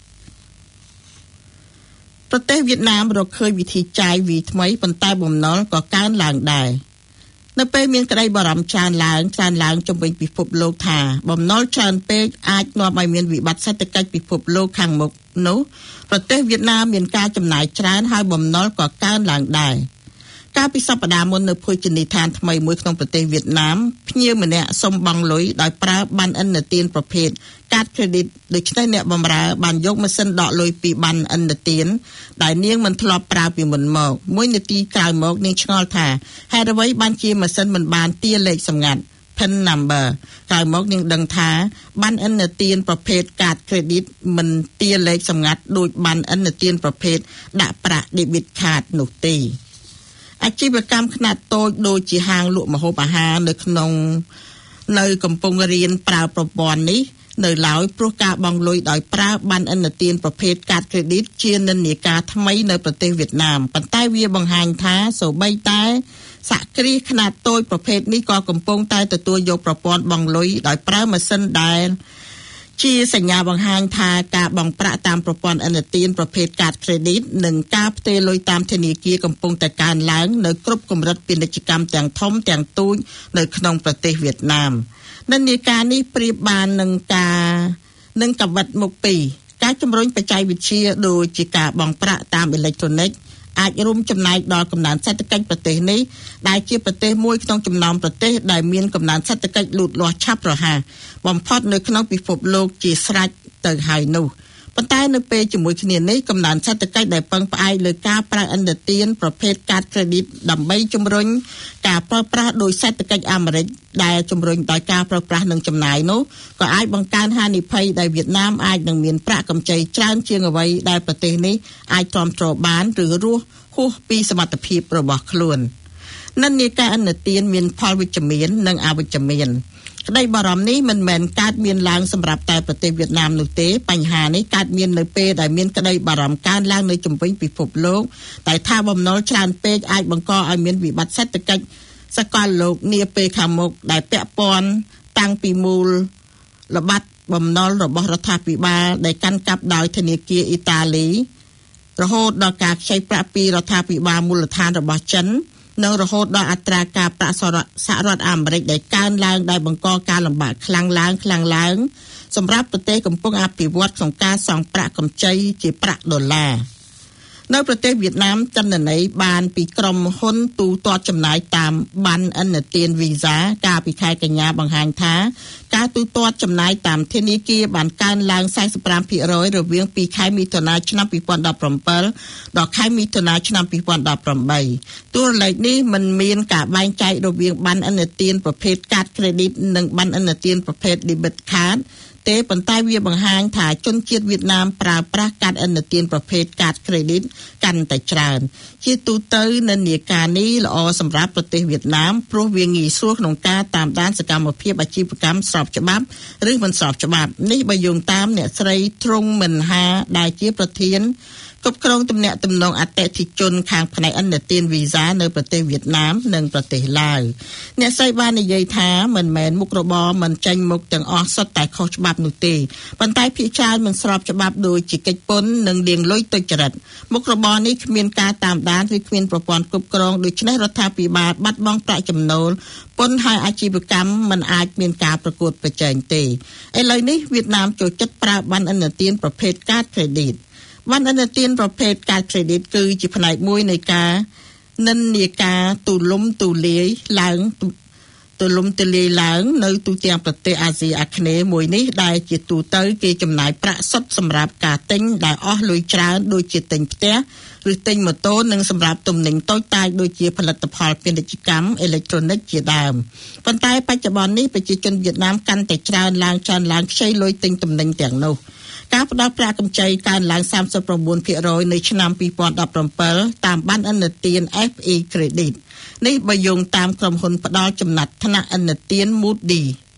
ប្រទេសវៀតណាមរកឃើញវិធីចាយវីថ្មីប៉ុន្តែបំណុលក៏កើនឡើងដែរនៅពេលមានក្តីបារម្ភច្រើនឡើងច្រើនឡើងជំវិញពិភពលោកថាបំណុលច្រើនពេកអាចនាំឲ្យមានវិបត្តិសេដ្ឋកិច្ចពិភពលោកខាងមុខនោះប្រទេសវៀតណាមមានការចំណាយច្រើនហើយបំណុលក៏កើនឡើងដែរកាលពីសប្តាហ៍មុននៅភោជនីយដ្ឋានថ្មីមួយក្នុងប្រទេសវៀតណាមភ្ញៀវម្នាក់សុំបង់លុយដោយប្រើប័ណ្ណឥណទានប្រភេទកាត credit ដូច្នេះអ្នកបម្រើបានយកម៉ាស៊ីនដកលុយពីប័ណ្ណឥណទានដែលនាងមិនធ្លាប់ប្រើពីមុនមកមួយនាទីក្រោយមកនាងឆ្ងល់ថាហេតុអ្វីបានជាម៉ាស៊ីនមិនបានទារលេខសម្ងាត់ pin number ក្រោយមកនាងដឹងថាប័ណ្ណឥណទានប្រភេទកាត credit មិនទារលេខសម្ងាត់ដូចប័ណ្ណឥណទានប្រភេទដាក់ប្រាក់ debit card នោះទេអាជីវកម្មខ្នាតតូចដូចជាហាងលក់ម្ហូបអាហារនៅក្នុងនៅកំពុងរៀនប្រើប្រព័ន្ធនេះនៅឡើយព្រោះការបង់លុយដោយប្រើប័ណ្ណឥណទានប្រភេទកាត credit ជានិន្នាការថ្មីនៅប្រទេសវៀតណាមប៉ុន្តែវាបង្ហាញថាសូម្បីតែសហគ្រាសខ្នាតតូចប្រភេទនេះក៏កំពុងតែទទួលយកប្រព័ន្ធបង់លុយដោយប្រើម៉ាស៊ីនដែលជាសញ្ញាបង្ហាញថាការបង់ប្រាក់តាមប្រព័ន្ធឥណទានប្រភេទកាត credit និងការផ្ទេរលុយតាមធនាគារកំពុងតែកើនឡើងនៅគ្រប់កម្រិតពាណិជ្ជកម្មទាំងធំទាំងទូចនៅក្នុងប្រទេសវៀតណាមនិន្នាការនេះប្រៀបបាននឹងការនឹងកវិតមុខពីរការជំរុញបច្ចេកវិទ្យាដូចជាការបង់ប្រាក់តាមអេឡិចត្រូនិកអាចរួមចំណែកដល់កំណើនសេដ្ឋកិច្ចប្រទេសនេះដែលជាប្រទេសមួយក្នុងចំណោមប្រទេសដែលមានកំណើនសេដ្ឋកិច្ចលូតលាស់ឆាប់រហ័សបំផុតនៅក្នុងពិភពលោកជាស្រេចទៅហើយនោះប៉ុន្តែនៅពេលជាមួយគ្នានេះកំណើនសេដ្ឋកិច្ចដែលពឹងផ្អែកលើការប្រើឥណទានប្រភេទកាត credit ដើម្បីជំរុញការប្រើប្រាស់ដោយសេដ្ឋកិច្ចអាមេរិកដែលជំរុញដោយការប្រើប្រាស់និងចំណាយនោះក៏អាចបង្កើនហានិភ័យដែលវៀតណាមអាចនឹងមានប្រាក់កម្ចីច្រើនជាងអ្វីដែលប្រទេសនេះអាចទ្រាំទ្របានឬរស់ហួសពីសមត្ថភាពរបស់ខ្លួននិន្នាការឥណទានមានផលវិជ្ជមាននិងអវិជ្ជមានក្តីបារម្ភនេះមិនមែនកើតមានឡើងសម្រាប់តែប្រទេសវៀតណាមនោះទេបញ្ហានេះកើតមាននៅពេលដែលមានក្តីបារម្ភកើនឡើងនៅជុំវិញពិភពលោកតែថាបំណុលច្រើនពេកអាចបង្កឲ្យមានវិបត្តិសេដ្ឋកិច្ចសកលលោកនាពេលខាងមុខដែលពាក់ព័ន្ធតាំងពីមូលល្បាត់បំណុលរបស់រដ្ឋាភិបាលដែលកាន់កាប់ដោយធនាគារអ៊ីតាលីរហូតដល់ការខ្ចីប្រាក់ពីរដ្ឋាភិបាលមូលដ្ឋានរបស់ចិននិងរហូតដល់អត្រាការប្រាក់សហរដ្ឋអាមេរិកដែលកើនឡើងដែលបង្កការលំបាកខ្លាំងឡើងខ្លាំងឡើងសម្រាប់ប្រទេសកំពុងអភិវឌ្ឍក្នុងការសងប្រាក់កម្ចីជាប្រាក់ដុល្លារនៅប្រទេសវៀតណាមចន្ទន័យបានពីក្រុមហ៊ុនទូទាត់ចំណាយតាមប័ណ្ណឥណទាន Visa កាលពីខែកញ្ញាបង្ហាញថាការទូទាត់ចំណាយតាមធនាគារបានកើនឡើង สี่สิบห้าเปอร์เซ็นต์ រវាងពីខែមិថុនាឆ្នាំពីរពាន់ដប់ប្រាំbảyដល់ខែមិថុនាឆ្នាំពីរពាន់ដប់ប្រាំបីតួលេខនេះមិនមានការបែងចែករវាងប័ណ្ណឥណទានប្រភេទកាត credit និងប័ណ្ណឥណទានប្រភេទ debit cardទេប៉ុន្តែវាបង្ហាញថាជនជាតិវៀតណាមប្រើប្រាស់កាតឥណទានប្រភេទកាត credit កាន់តែច្រើនជាទូទៅនិន្នាការនេះល្អសម្រាប់ប្រទេសវៀតណាមព្រោះវាងាយស្រួលក្នុងការតាមដានសកម្មភាពអាជីវកម្មស្របច្បាប់ឬមិនស្របច្បាប់នេះបើយោងតាមអ្នកស្រីទ្រង់មិនហាដែលជាប្រធានគ្រប់គ្រងទំនាក់ទំនងអតិថិជនខាងផ្នែកឥណទាន Visa នៅប្រទេសវៀតណាមនិងប្រទេសឡាវអ្នកស្រីបាននិយាយថាមិនមែនមុខរបរមិនចេញមុខទាំងអស់សុទ្ធតែខុសច្បាប់នោះទេប៉ុន្តែភាគច្រើនមិនស្របច្បាប់ដូចជាកិច្ចពន្ធនិងលាងលុយទុច្ចរិតមុខរបរនេះគ្មានការតាមដានឬគ្មានប្រព័ន្ធគ្រប់គ្រងដូច្នេះរដ្ឋាភិបាលបាត់បង់ប្រាក់ចំណូលពន្ធហើយអាជីវកម្មមិនអាចមានការប្រកួតប្រជែងទេឥឡូវនេះវៀតណាមចូលចិត្តប្រើប័ណ្ណឥណទានប្រភេទកាត creditប័ណ្ណឥណទានប្រភេទកាត credit គឺជាផ្នែកមួយនៃការនិន្នាការទូលំទូលាយឡើងទូលំទូលាយឡើងនៅទូទាំងប្រទេសអាស៊ីអាគ្នេយ៍មួយនេះដែលជាទូទៅគេចំណាយប្រាក់សុទ្ធសម្រាប់ការទិញដែលអស់លុយច្រើនដូចជាទិញផ្ទះឬទិញម៉ូតូនិងសម្រាប់ទំនិញតូចតាចដូចជាផលិតផលពាណិជ្ជកម្មអេឡិចត្រូនិកជាដើមប៉ុន្តែបច្ចុប្បន្ននេះប្រជាជនវៀតណាមកាន់តែច្រើនឡើងច្រើនឡើងខ្ចីលុយទិញទំនិញទាំងនោះការផ្ដល់ប្រាក់កម្ចីកើនឡើង សាមសិប៩ភាគរយ នៅឆ្នាំពីរពាន់ដប់ប្រាំbảyតាមប័ណ្ណឥណទាន เอฟ อี Credit នេះបើយោងតាមក្រុមហ៊ុនផ្ដល់ចំណាត់ថ្នាក់ឥណទាន Moody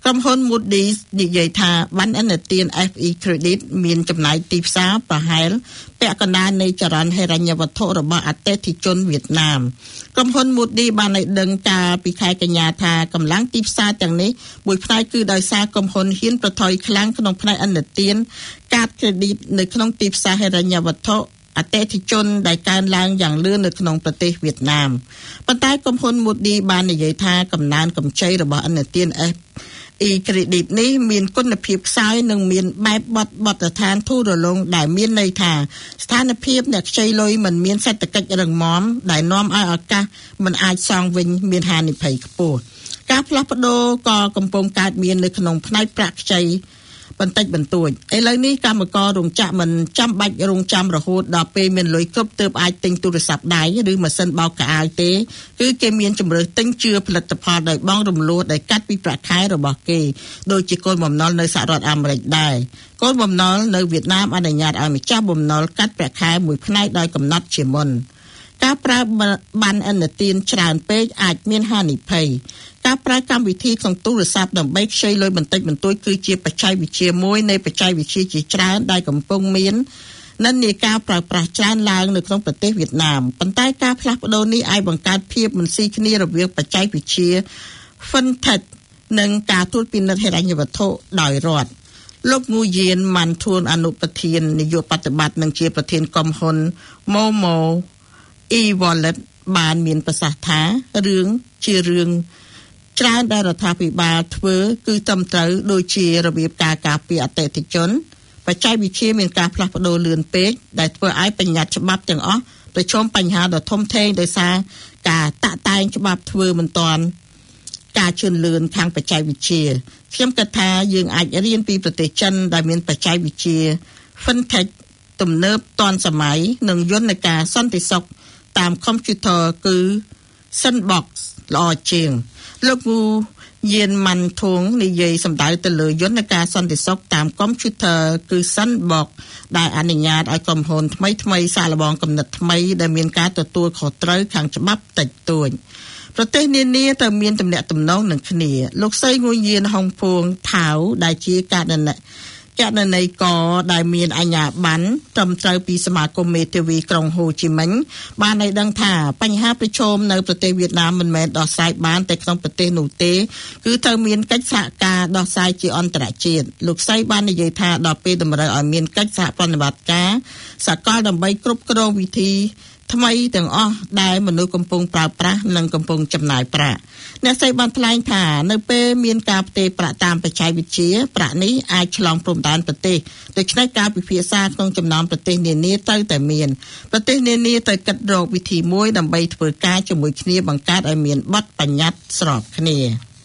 ក្រុមហ៊ុន Moody's និយាយថាបានឥណទាន เอฟ อี Credit មានចំណាយទីផ្សារប្រហែលពាក់កណ្ដាលនៃចរន្តហិរញ្ញវត្ថុរបស់អតិថិជនវៀតណាមក្រុមហ៊ុន Moody's បានឲ្យដឹងកាលពីខែកញ្ញាថាកម្លាំងទីផ្សារទាំងនេះមួយផ្នែកគឺដោយសារក្រុមហ៊ុនហ៊ានប្រថុយខ្លាំងក្នុងផ្នែកឥណទានកាត Credit នៅក្នុងទីផ្សារហិរញ្ញវត្ថុអតិថិជនដែលកើនឡើងយ៉ាងលឿននៅក្នុងប្រទេសវៀតណាមប៉ុន្តែក្រុមហ៊ុន Moody's បាននិយាយថាកំណើនកម្ចីរបស់ឥណទាន F E Credit នេះមានគុណភាពខ្សោយនិងមានបែបបទបទដ្ឋានធូររលុងដែលមានន័យថាស្ថានភាពអ្នកខ្ចីលុយមិនមានសេដ្ឋកិច្ចរឹងមាំដែលនាំឲ្យឱកាសមិនអាចសងវិញមានហានិភ័យខ្ពស់ការផ្លាស់ប្ដូរក៏កំពុងកើតមាននៅក្នុងផ្នែកប្រាក់ខ្ចីបន្តិចបន្តួចឥឡូវនេះកម្មកររោងចក្រមិនចាំបាច់រងចាំរហូតដល់ពេលមានលុយគ្រប់ទើបអាចទិញទូរស័ព្ទដៃឬម៉ាស៊ីនបោកខោអាវទេគឺគេមានជំរើសទិញជឿផលិតផលដោយបង់រំលោះដែលកាត់ពីប្រាក់ខែរបស់គេដូចជាកូនបំណុលនៅសហរដ្ឋអាមេរិកដែរកូនបំណុលនៅវៀតណាមអនុញ្ញាតឲ្យម្ចាស់បំណុលកាត់ប្រាក់ខែមួយផ្នែកដោយកំណត់ជាមុនការប្រើបានឥណទានច្រើនពេកអាចមានហានិភ័យការប្រើកម្មវិធីក្នុងទូរស័ព្ទដើម្បីខ្ចីលុយបន្តិចបន្តួចគឺជាបច្ចេកវិទ្យាមួយនៃបច្ចេកវិទ្យាជាច្រើនដែលកំពុងមាននិន្នាការប្រើប្រាស់ច្រើនឡើងនៅក្នុងប្រទេសវៀតណាមប៉ុន្តែការផ្លាស់ប្ដូរនេះអាចបង្កើតភាពមិនស៊ីគ្នារវាងបច្ចេកវិទ្យា Fintech និងការត្រួតពិនិត្យហិរញ្ញវត្ថុដោយរដ្ឋលោកងូយៀនម៉ាន់ធួនអនុប្រធាននាយកបប្រតិបត្តិនិងជាប្រធានក្រុមហ៊ុន Momo e-wallet បានមានប្រសាសន៍ថារឿងជារឿងច្រើនដែលរដ្ឋាភិបាលធ្វើគឺត្រឹមត្រូវដូចជារបៀបការការពារអតិថិជនបច្ចេកវិទ្យាមានការផ្លាស់ប្ដូរលឿនពេកដែលធ្វើឲ្យបញ្ញត្តិច្បាប់ទាំងអស់ប្រឈមបញ្ហាដ៏ធំធេងដោយសារការតាក់តែងច្បាប់ធ្វើមិនទាន់ការជឿនលឿនខាងបច្ចេកវិទ្យាខ្ញុំគិតថាយើងអាចរៀនពីប្រទេសចិនដែលមានបច្ចេកវិទ្យា Fintech ទំនើបទាន់សម័យនិងយន្តការសន្តិសុខតាមកុំព្យូទ័រគឺ Sandbox ល្អជាងលោកងូយៀនម៉ាន់ធួងនិយាយសម្ដៅទៅលើយន្តការសន្តិសុខតាមកុំព្យូទ័រគឺ Sandbox ដែលអនុញ្ញាតឲ្យក្រុមហ៊ុនថ្មីថ្មីសាកល្បងគំនិតថ្មីដែលមានការទទួលខុសត្រូវខាងច្បាប់តិចតួចប្រទេសនានាទៅមានទំនាក់ទំនងនឹងគ្នាលោកស្រីងូយៀនហុងភួងថៅដែលជាកណ្ដាលកណ្ដាលនៃកដែលមានអាជ្ញាប័ណ្ណត្រឹមត្រូវពីសមាគមមេធាវីក្រុងហូជីមិញបានឲ្យដឹងថាបញ្ហាប្រឈមនៅប្រទេសវៀតណាមមិនមែនដោះស្រាយបានតែក្នុងប្រទេសនោះទេគឺត្រូវមានកិច្ចសហការដោះស្រាយជាអន្តរជាតិលោកស្រីបាននិយាយថាដល់ពេលតម្រូវឲ្យមានកិច្ចសហប្រតិបត្តិការសកលដើម្បីគ្រប់គ្រងវិធីថ្មីទាំងអស់ដែលមនុស្សកំពុងប្រើប្រាស់និងកំពុងចំណាយប្រាក់អ្នកស្រីបានថ្លែងថានៅពេលមានការផ្ទេរប្រាក់តាមបច្ចេកវិទ្យាប្រាក់នេះអាចឆ្លងព្រំដែនប្រទេសដូច្នេះការពិភាក្សាក្នុងចំណោមប្រទេសនានាត្រូវតែមានប្រទេសនានាត្រូវគិតរកវិធីមួយដើម្បីធ្វើការជាមួយគ្នាបង្កើតឲ្យមានបទបញ្ញត្តិស្របគ្នា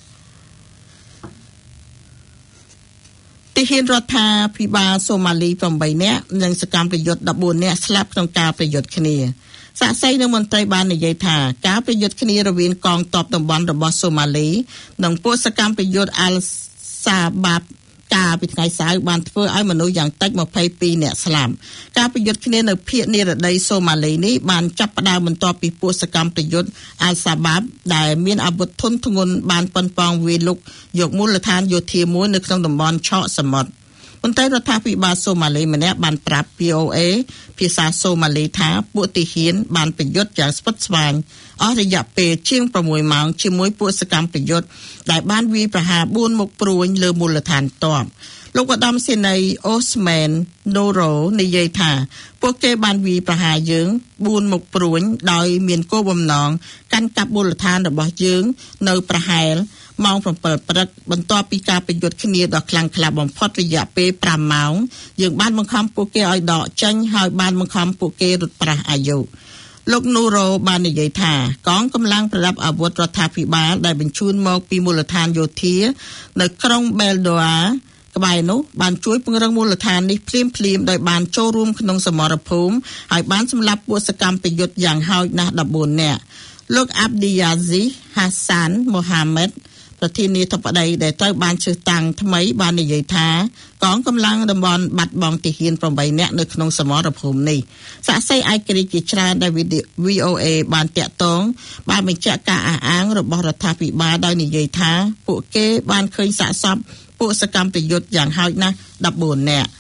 ទាហានរដ្ឋាភិបាលសូម៉ាលីប្រាំបីនាក់និងសកម្មប្រយុទ្ធដប់បួននាក់ស្លាប់ក្នុងការប្រយុទ្ធគ្នាសាកសីនិងមន្ត្រីបាននិយាយថាការប្រយុទ្ធគ្នារវាងកងទ័ពតំបន់របស់សូម៉ាលីនិងពួកសកម្មប្រយុទ្ធអាល់សាបាបការពីថ្ងៃសៅរ៍បានធ្វើឲ្យមនុស្សយ៉ាងតិចម្ភៃពីរនាក់ស្លាប់ការប្រយុទ្ធគ្នានៅភាគនិរតីសូម៉ាលីនេះបានចាប់ផ្ដើមបន្ទាប់ពីពួកសកម្មប្រយុទ្ធអាល់សាបាបដែលមានអាវុធធុនធ្ងន់បានប៉ុនប៉ងវាយលុកយកមូលដ្ឋានយោធាមួយនៅក្នុងតំបន់ឆកសមុទ្រមន្ត្រីរដ្ឋាភិបាលសូម៉ាលីម្នាក់បានប្រាប់ វី អូ អេ ភាសាសូម៉ាលីថាពួកទាហានបានប្រយុទ្ធយ៉ាងស្វិតស្វាញអស់រយៈពេលជាង6ម៉ោងជាមួយពួកសកម្មប្រយុទ្ធដែលបានវាយប្រហារបួនមុខព្រួញលើមូលដ្ឋានទ័ពលោកឧត្តមសេនីយ៍អូស្មែនណូរ៉ូនិយាយថាពួកគេបានវាយប្រហារយើងបួនមុខព្រួញដោយមានគោលបំណងកាន់កាប់មូលដ្ឋានរបស់យើងនៅប្រហែលម៉ោង7ព្រឹកបន្ទាប់ពីការប្រយុទ្ធគ្នាដ៏ខ្លាំងក្លាបំផុតរយៈពេល5ម៉ោងយើងបានបង្ខំពួកគេឲ្យដកចេញហើយបានបង្ខំពួកគេរត់ប្រាស់អាយុលោកនូរ៉ូបាននិយាយថាកងកម្លាំងប្រដាប់អាវុធរដ្ឋាភិបាលដែលបញ្ជូនមកពីមូលដ្ឋានយោធានៅក្រុងបែលដូអាក្បែរនោះបានជួយពង្រឹងមូលដ្ឋាននេះភ្លាមភ្លាមដោយបានចូលរួមក្នុងសមរភូមិហើយបានសម្លាប់ពួកសកម្មប្រយុទ្ធយ៉ាងហោចណាស់ដប់បួននាក់លោកអាប់ឌីយ៉ាស៊ីហាសានម៉ូហាម៉េតប្រធានាធិបតីដែលត្រូវបានជ្រើសតាំងថ្មីបាននិយាយថាកងកម្លាំងតំបន់បាត់បង់ទាហានប្រាំបីនាក់នៅក្នុងសមរភូមិនេះសាក្សីឯករាជ្យជាច្រើនដែល វី អូ អេ បានតាក់ទងបានបញ្ជាក់ការអះអាងរបស់រដ្ឋាភិបាលដោយនិយាយថាពួកគេបានឃើញសាកសពពួកសកម្មប្រយុទ្ធយ៉ាងហោចណាស់ដប់បួននាក់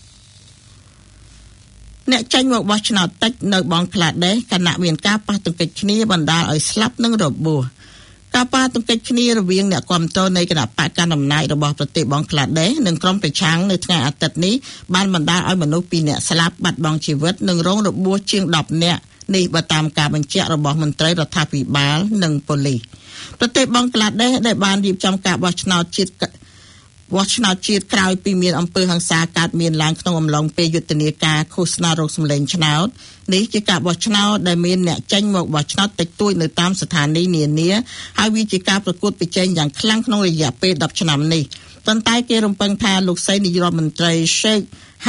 អ្នកចេញមកបោះឆ្នោតតិចនៅបង់ក្លាដេសគណៈមានការប៉ះទង្គិចគ្នាបណ្ដាលឲ្យស្លាប់និងរបួសការប៉ះទង្គិចគ្នារវាងអ្នកគាំទ្រនៃគណៈបកកណ្ដាលអំណាចរបស់ប្រទេសបង់ក្លាដេសនិងក្រុមប្រឆាំងនៅថ្ងៃអាទិត្យនេះបានបណ្ដាលឲ្យមនុស្សពីរនាក់ស្លាប់បាត់បង់ជីវិតនិងរងរបួសជាងដប់នាក់នេះបើតាមការបញ្ជាក់របស់មន្ត្រីរដ្ឋាភិបាលនិងប៉ូលីសប្រទេសបង់ក្លាដេសដែលបានរៀបចំការបោះឆ្នោតជាតិបោះឆ្នោតជាតិក្រោយពីមានអំពើហិង្សាកើតមានឡើងក្នុងអំឡុងពេលយុទ្ធនាការឃោសនារោគសម្លេងឆ្នោតនេះជាការបោះឆ្នោតដែលមានអ្នកចេញមកបោះឆ្នោតតិចតួចនៅតាមស្ថានីយ៍នានាហើយវាជាការប្រកួតប្រជែងយ៉ាងខ្លាំងក្នុងរយៈពេលដប់ឆ្នាំនេះប៉ុន្តែគេរំពឹងថាលោកស្រីនាយករដ្ឋមន្ត្រី Sheikh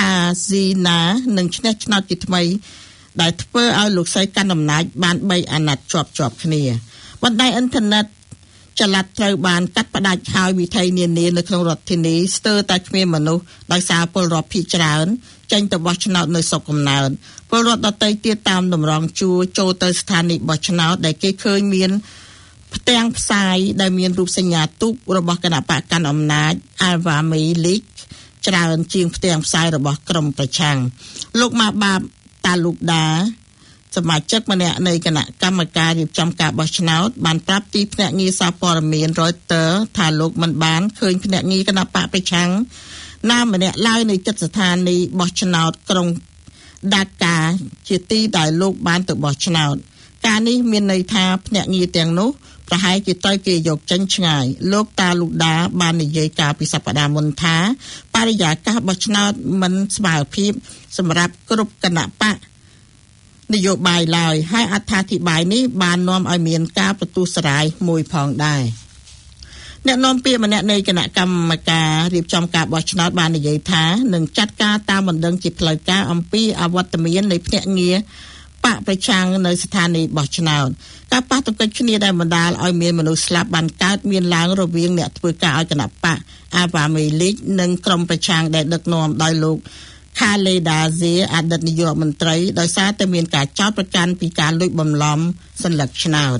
Hasina នឹងឈ្នះឆ្នោតជាថ្មីដែលធ្វើឲ្យលោកស្រីកាន់អំណាចបានបីអាណត្តិជាប់ជាប់គ្នាបណ្ដាញអ៊ីនធឺណិតចល័តត្រូវបានកាត់ផ្ដាច់ហើយវិថីនានានៅក្នុងរដ្ឋធានីស្ទើរតែគ្មានមនុស្សដោយសារពលរដ្ឋភាគច្រើនចេញទៅបោះឆ្នោតនៅស្រុកកំណើតពលរដ្ឋដទៃទៀតតាមតម្រង់ជួរចូលទៅស្ថានីយ៍បោះឆ្នោតដែលគេឃើញមានផ្ទាំងផ្សាយដែលមានរូបសញ្ញាទូករបស់គណៈបកកាន់អំណាច Awami League ច្រើនជាងផ្ទាំងផ្សាយរបស់ក្រុមប្រឆាំងលោកម៉ាបាបតាលូកដាសមាជិកម្នាក់នៃគណៈកម្មការរៀបចំការបោះឆ្នោតបានប្រាប់ទីភ្នាក់ងារសារព័ត៌មាន Reuters ថាលោកមិនបានឃើញភ្នាក់ងារគណៈបកប្រឆាំងណាម្នាក់ឡើយនៅជិតស្ថានីយ៍បោះឆ្នោតក្រុងដាកាជាទីដែលលោកបានទៅបោះឆ្នោតការនេះមានន័យថាភ្នាក់ងារទាំងនោះប្រហែលជាត្រូវគេយកចេញឆ្ងាយលោកតាលូដាបាននិយាយកាលពីសប្តាហ៍មុនថាបរិយាកាសបោះឆ្នោតមិនស្មើភាពសម្រាប់គ្រប់គណៈបកនយោបាយឡើយហើយអត្ថាធិប្បាយនេះបាននាំឲ្យមានការប្រទុះសរាយមួយផងដែរអ្នកនាំពាក្យម្នាក់នៃគណៈកម្មការរៀបចំការបោះឆ្នោតបាននិយាយថានឹងចាត់ការតាមបណ្ដឹងជាផ្លូវការអំពីអវត្តមាននៃភ្នាក់ងារបកប្រឆាំងនៅស្ថានីយ៍បោះឆ្នោតការប៉ះទង្គិចគ្នាដែលបណ្ដាលឲ្យមានមនុស្សស្លាប់បានកើតមានឡើងរវាងអ្នកធ្វើការឲ្យគណៈបក Awami League និងក្រុមប្រឆាំងដែលដឹកនាំដោយលោកKhaleda Zia អតីតនាយករដ្ឋមន្ត្រីដោយសារតែមានការចោទប្រកាន់ពីការលួចបំឡំសញ្ញាឆ្នោត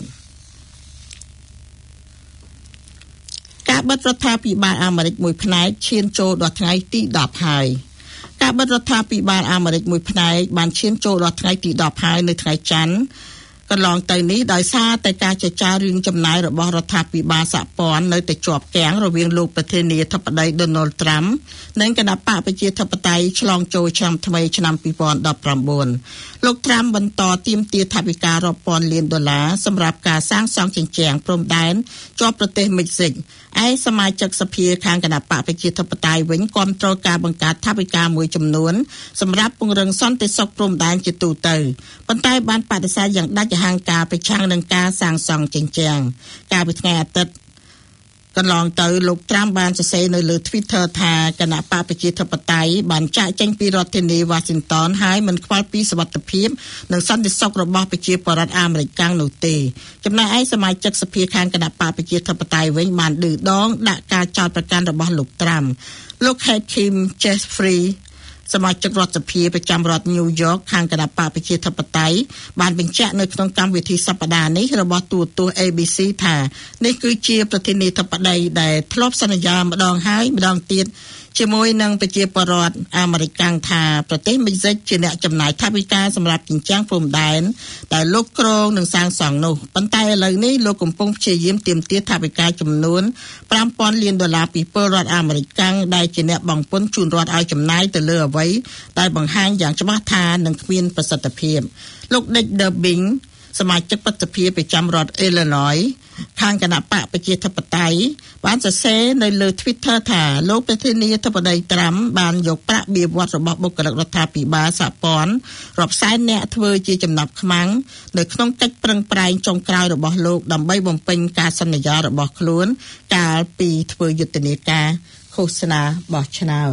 ការបិទរដ្ឋាភិបាលអាមេរិកមួយផ្នែកឈានចូលដល់ថ្ងៃទីដប់ហើយការបិទរដ្ឋាភិបាលអាមេរិកមួយផ្នែកបានឈានចូលដល់ថ្ងៃទីដប់ហើយនៅថ្ងៃច័ន្ទកន្លងទៅនេះដោយសារតែការចរចារឿងចំណាយរបស់រដ្ឋាភិបាលសហព័ន្ធនៅតែជាប់គាំងរវាងលោកប្រធានាធិបតី Donald Trump និងគណៈបកប្រជាធិបតេយ្យឆ្លងចូលឆ្នាំថ្មីឆ្នាំពីរពាន់ដប់ប្រាំបួនលោក Trump បន្តទាមទារថវិការាប់ពាន់លានដុល្លារសម្រាប់ការសាងសង់ជញ្ជាំងព្រំដែនជាប់ប្រទេសមិចស៊ិកឯសមាជិកសភាខាងគណៈបកប្រជាធិបតេយ្យវិញគាំទ្រការបង្កើតថវិកាមួយចំនួនសម្រាប់ពង្រឹងសន្តិសុខព្រំដែនជាទូទៅប៉ុន្តែបានបដិសេធយ៉ាងដាច់ខាងការប្រឆាំងនឹងការសាងសង់ជញ្ជាំងកាលពីថ្ងៃអាទិត្យកន្លងទៅលោក Trump បានសរសេរនៅលើ Twitter ថាគណៈបកប្រជាធិបតេយ្យបានចាកចេញពីរដ្ឋធានី Washington ហើយមិនខ្វល់ពីសុវត្ថិភាពនិងសន្តិសុខរបស់ប្រជាពលរដ្ឋអាមេរិកកាំងនោះទេចំណែកឯសមាជិកសភាខាងគណៈបកប្រជាធិបតេយ្យវិញបានឌឺដងដាក់ការចោទប្រកាន់របស់លោក Trump លោក Hakeem Jeffreyសមាជិករដ្ឋសភាប្រចាំរដ្ឋ New York ខាងគណៈបកប្រជាធិបតេយ្យបានបញ្ជាក់នៅក្នុងកម្មវិធីសប្តាហ៍នេះរបស់ទូរទស្សន៍ A B C ថានេះគឺជាប្រធានាធិបតីដែលធ្លាប់សន្យាម្ដងហើយម្ដងទៀតជាមួយនឹងប្រជាពលរដ្ឋអាមេរិកកាំងថាប្រទេសមិចស៊ិកជាអ្នកចំណាយថវិកាសម្រាប់ជញ្ជាំងព្រំដែនដែលលោកគ្រងនឹងសាងសង់នោះប៉ុន្តែឥឡូវនេះលោកកំពុងព្យាយាមទាមទារថវិកាចំនួនប្រាំពាន់លានដុល្លារពីពលរដ្ឋអាមេរិកកាំងដែលជាអ្នកបង់ពន្ធជូនរដ្ឋឲ្យចំណាយទៅលើអ្វីដែលបង្ហាញយ៉ាងច្បាស់ថានឹងគ្មានប្រសិទ្ធភាពលោក Dick Durbin សមាជិកប្រតិភិប្រចាំរដ្ឋ Illinois ខាងគណៈបកប្រជាធិបតេយ្យបានសរសេរនៅលើ Twitter ថាលោកប្រធានាធិបតី Trump បានយកប្រាក់បៀវត្សរបស់បុគ្គលិករដ្ឋាភិបាលសហព័ន្ធរាប់សែននាក់ធ្វើជាចំណាប់ខ្មាំងនៅក្នុងកិច្ចប្រឹងប្រែងចុងក្រោយរបស់លោកដើម្បីបំពេញការសន្យារបស់ខ្លួនកាលពីធ្វើយុទ្ធនាការឃោសនាបោះឆ្នោត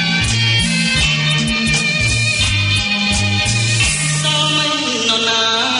Hãy subscribe cho kênh Ghiền Mì Gõ để không bỏ lỡ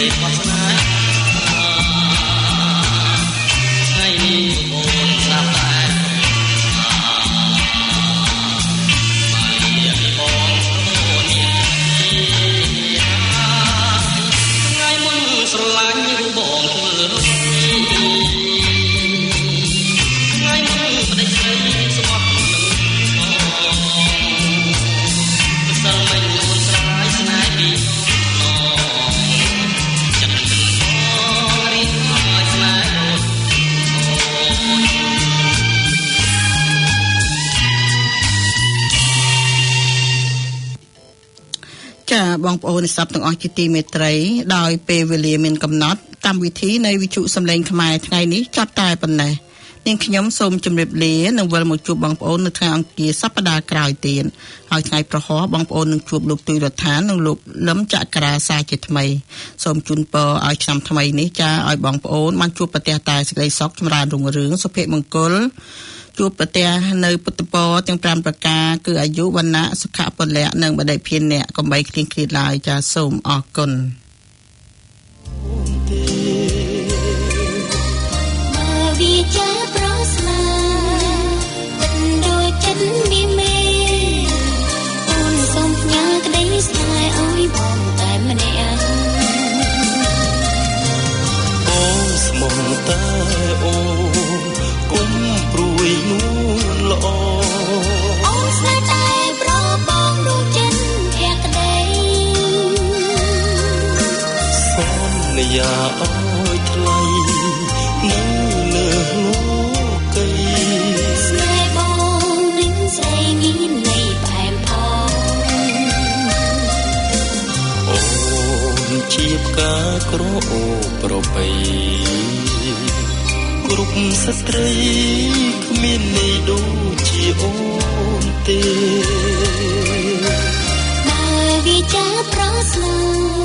បងប្អូនស្ដាប់ទាំងអស់ជាទីមេត្រីដោយពេលវេលាមានកំណត់កម្មវិធីនៃវិទ្យុសំឡេងខ្មែរថ្ងៃនេះចាប់តែប៉ុណ្ណេះនាងខ្ញុំសូមជម្រាបលានិងវិលមកជួបបងប្អូននៅថ្ងៃអង្គារសប្តាហ៍ក្រោយទៀតហើយថ្ងៃប្រហោះបងប្អូននឹងជួបលោកទុយរដ្ឋាននិងលោកលឹមចក្រាសាជាថ្មីសូមជូនពរឲ្យឆ្នាំថ្មីនេះចាឲ្យបងប្អូនបានជួបប្រទះតែសេចក្តីសុខចម្រើនរុងរឿងសុភមង្គលជួបប្រទះនៅពុទ្ធពរទាំងប្រាំប្រការគឺអាយុវណ្ណៈសុខៈពលៈនិងបដិភិនៈកំបីគ្លៀងគ្លាតឡើយចាសូមអរគុណវិជាប្រស្នាមិនដូចចិត្តមានមេអូនសូមផ្ញើក្តីស្នេហ៍ឲ្យបងតែម្នាក់អូនស្មោះតែអូនគុំព្រួយនួនល្អអូនស្នេហ៍តែប្របងដូចចិត្តភក្តីសន្យាអើយថ្លៃនៅលើលោកីស្នេហ៍បងនឹងស្រីមានន័យផ្អែមផងអូនជាផ្កាក្រអូបប្របីគ្រប់ស្ត្រីគ្មានន័យដូចជាអូនទេបើវាចាប្រស្នា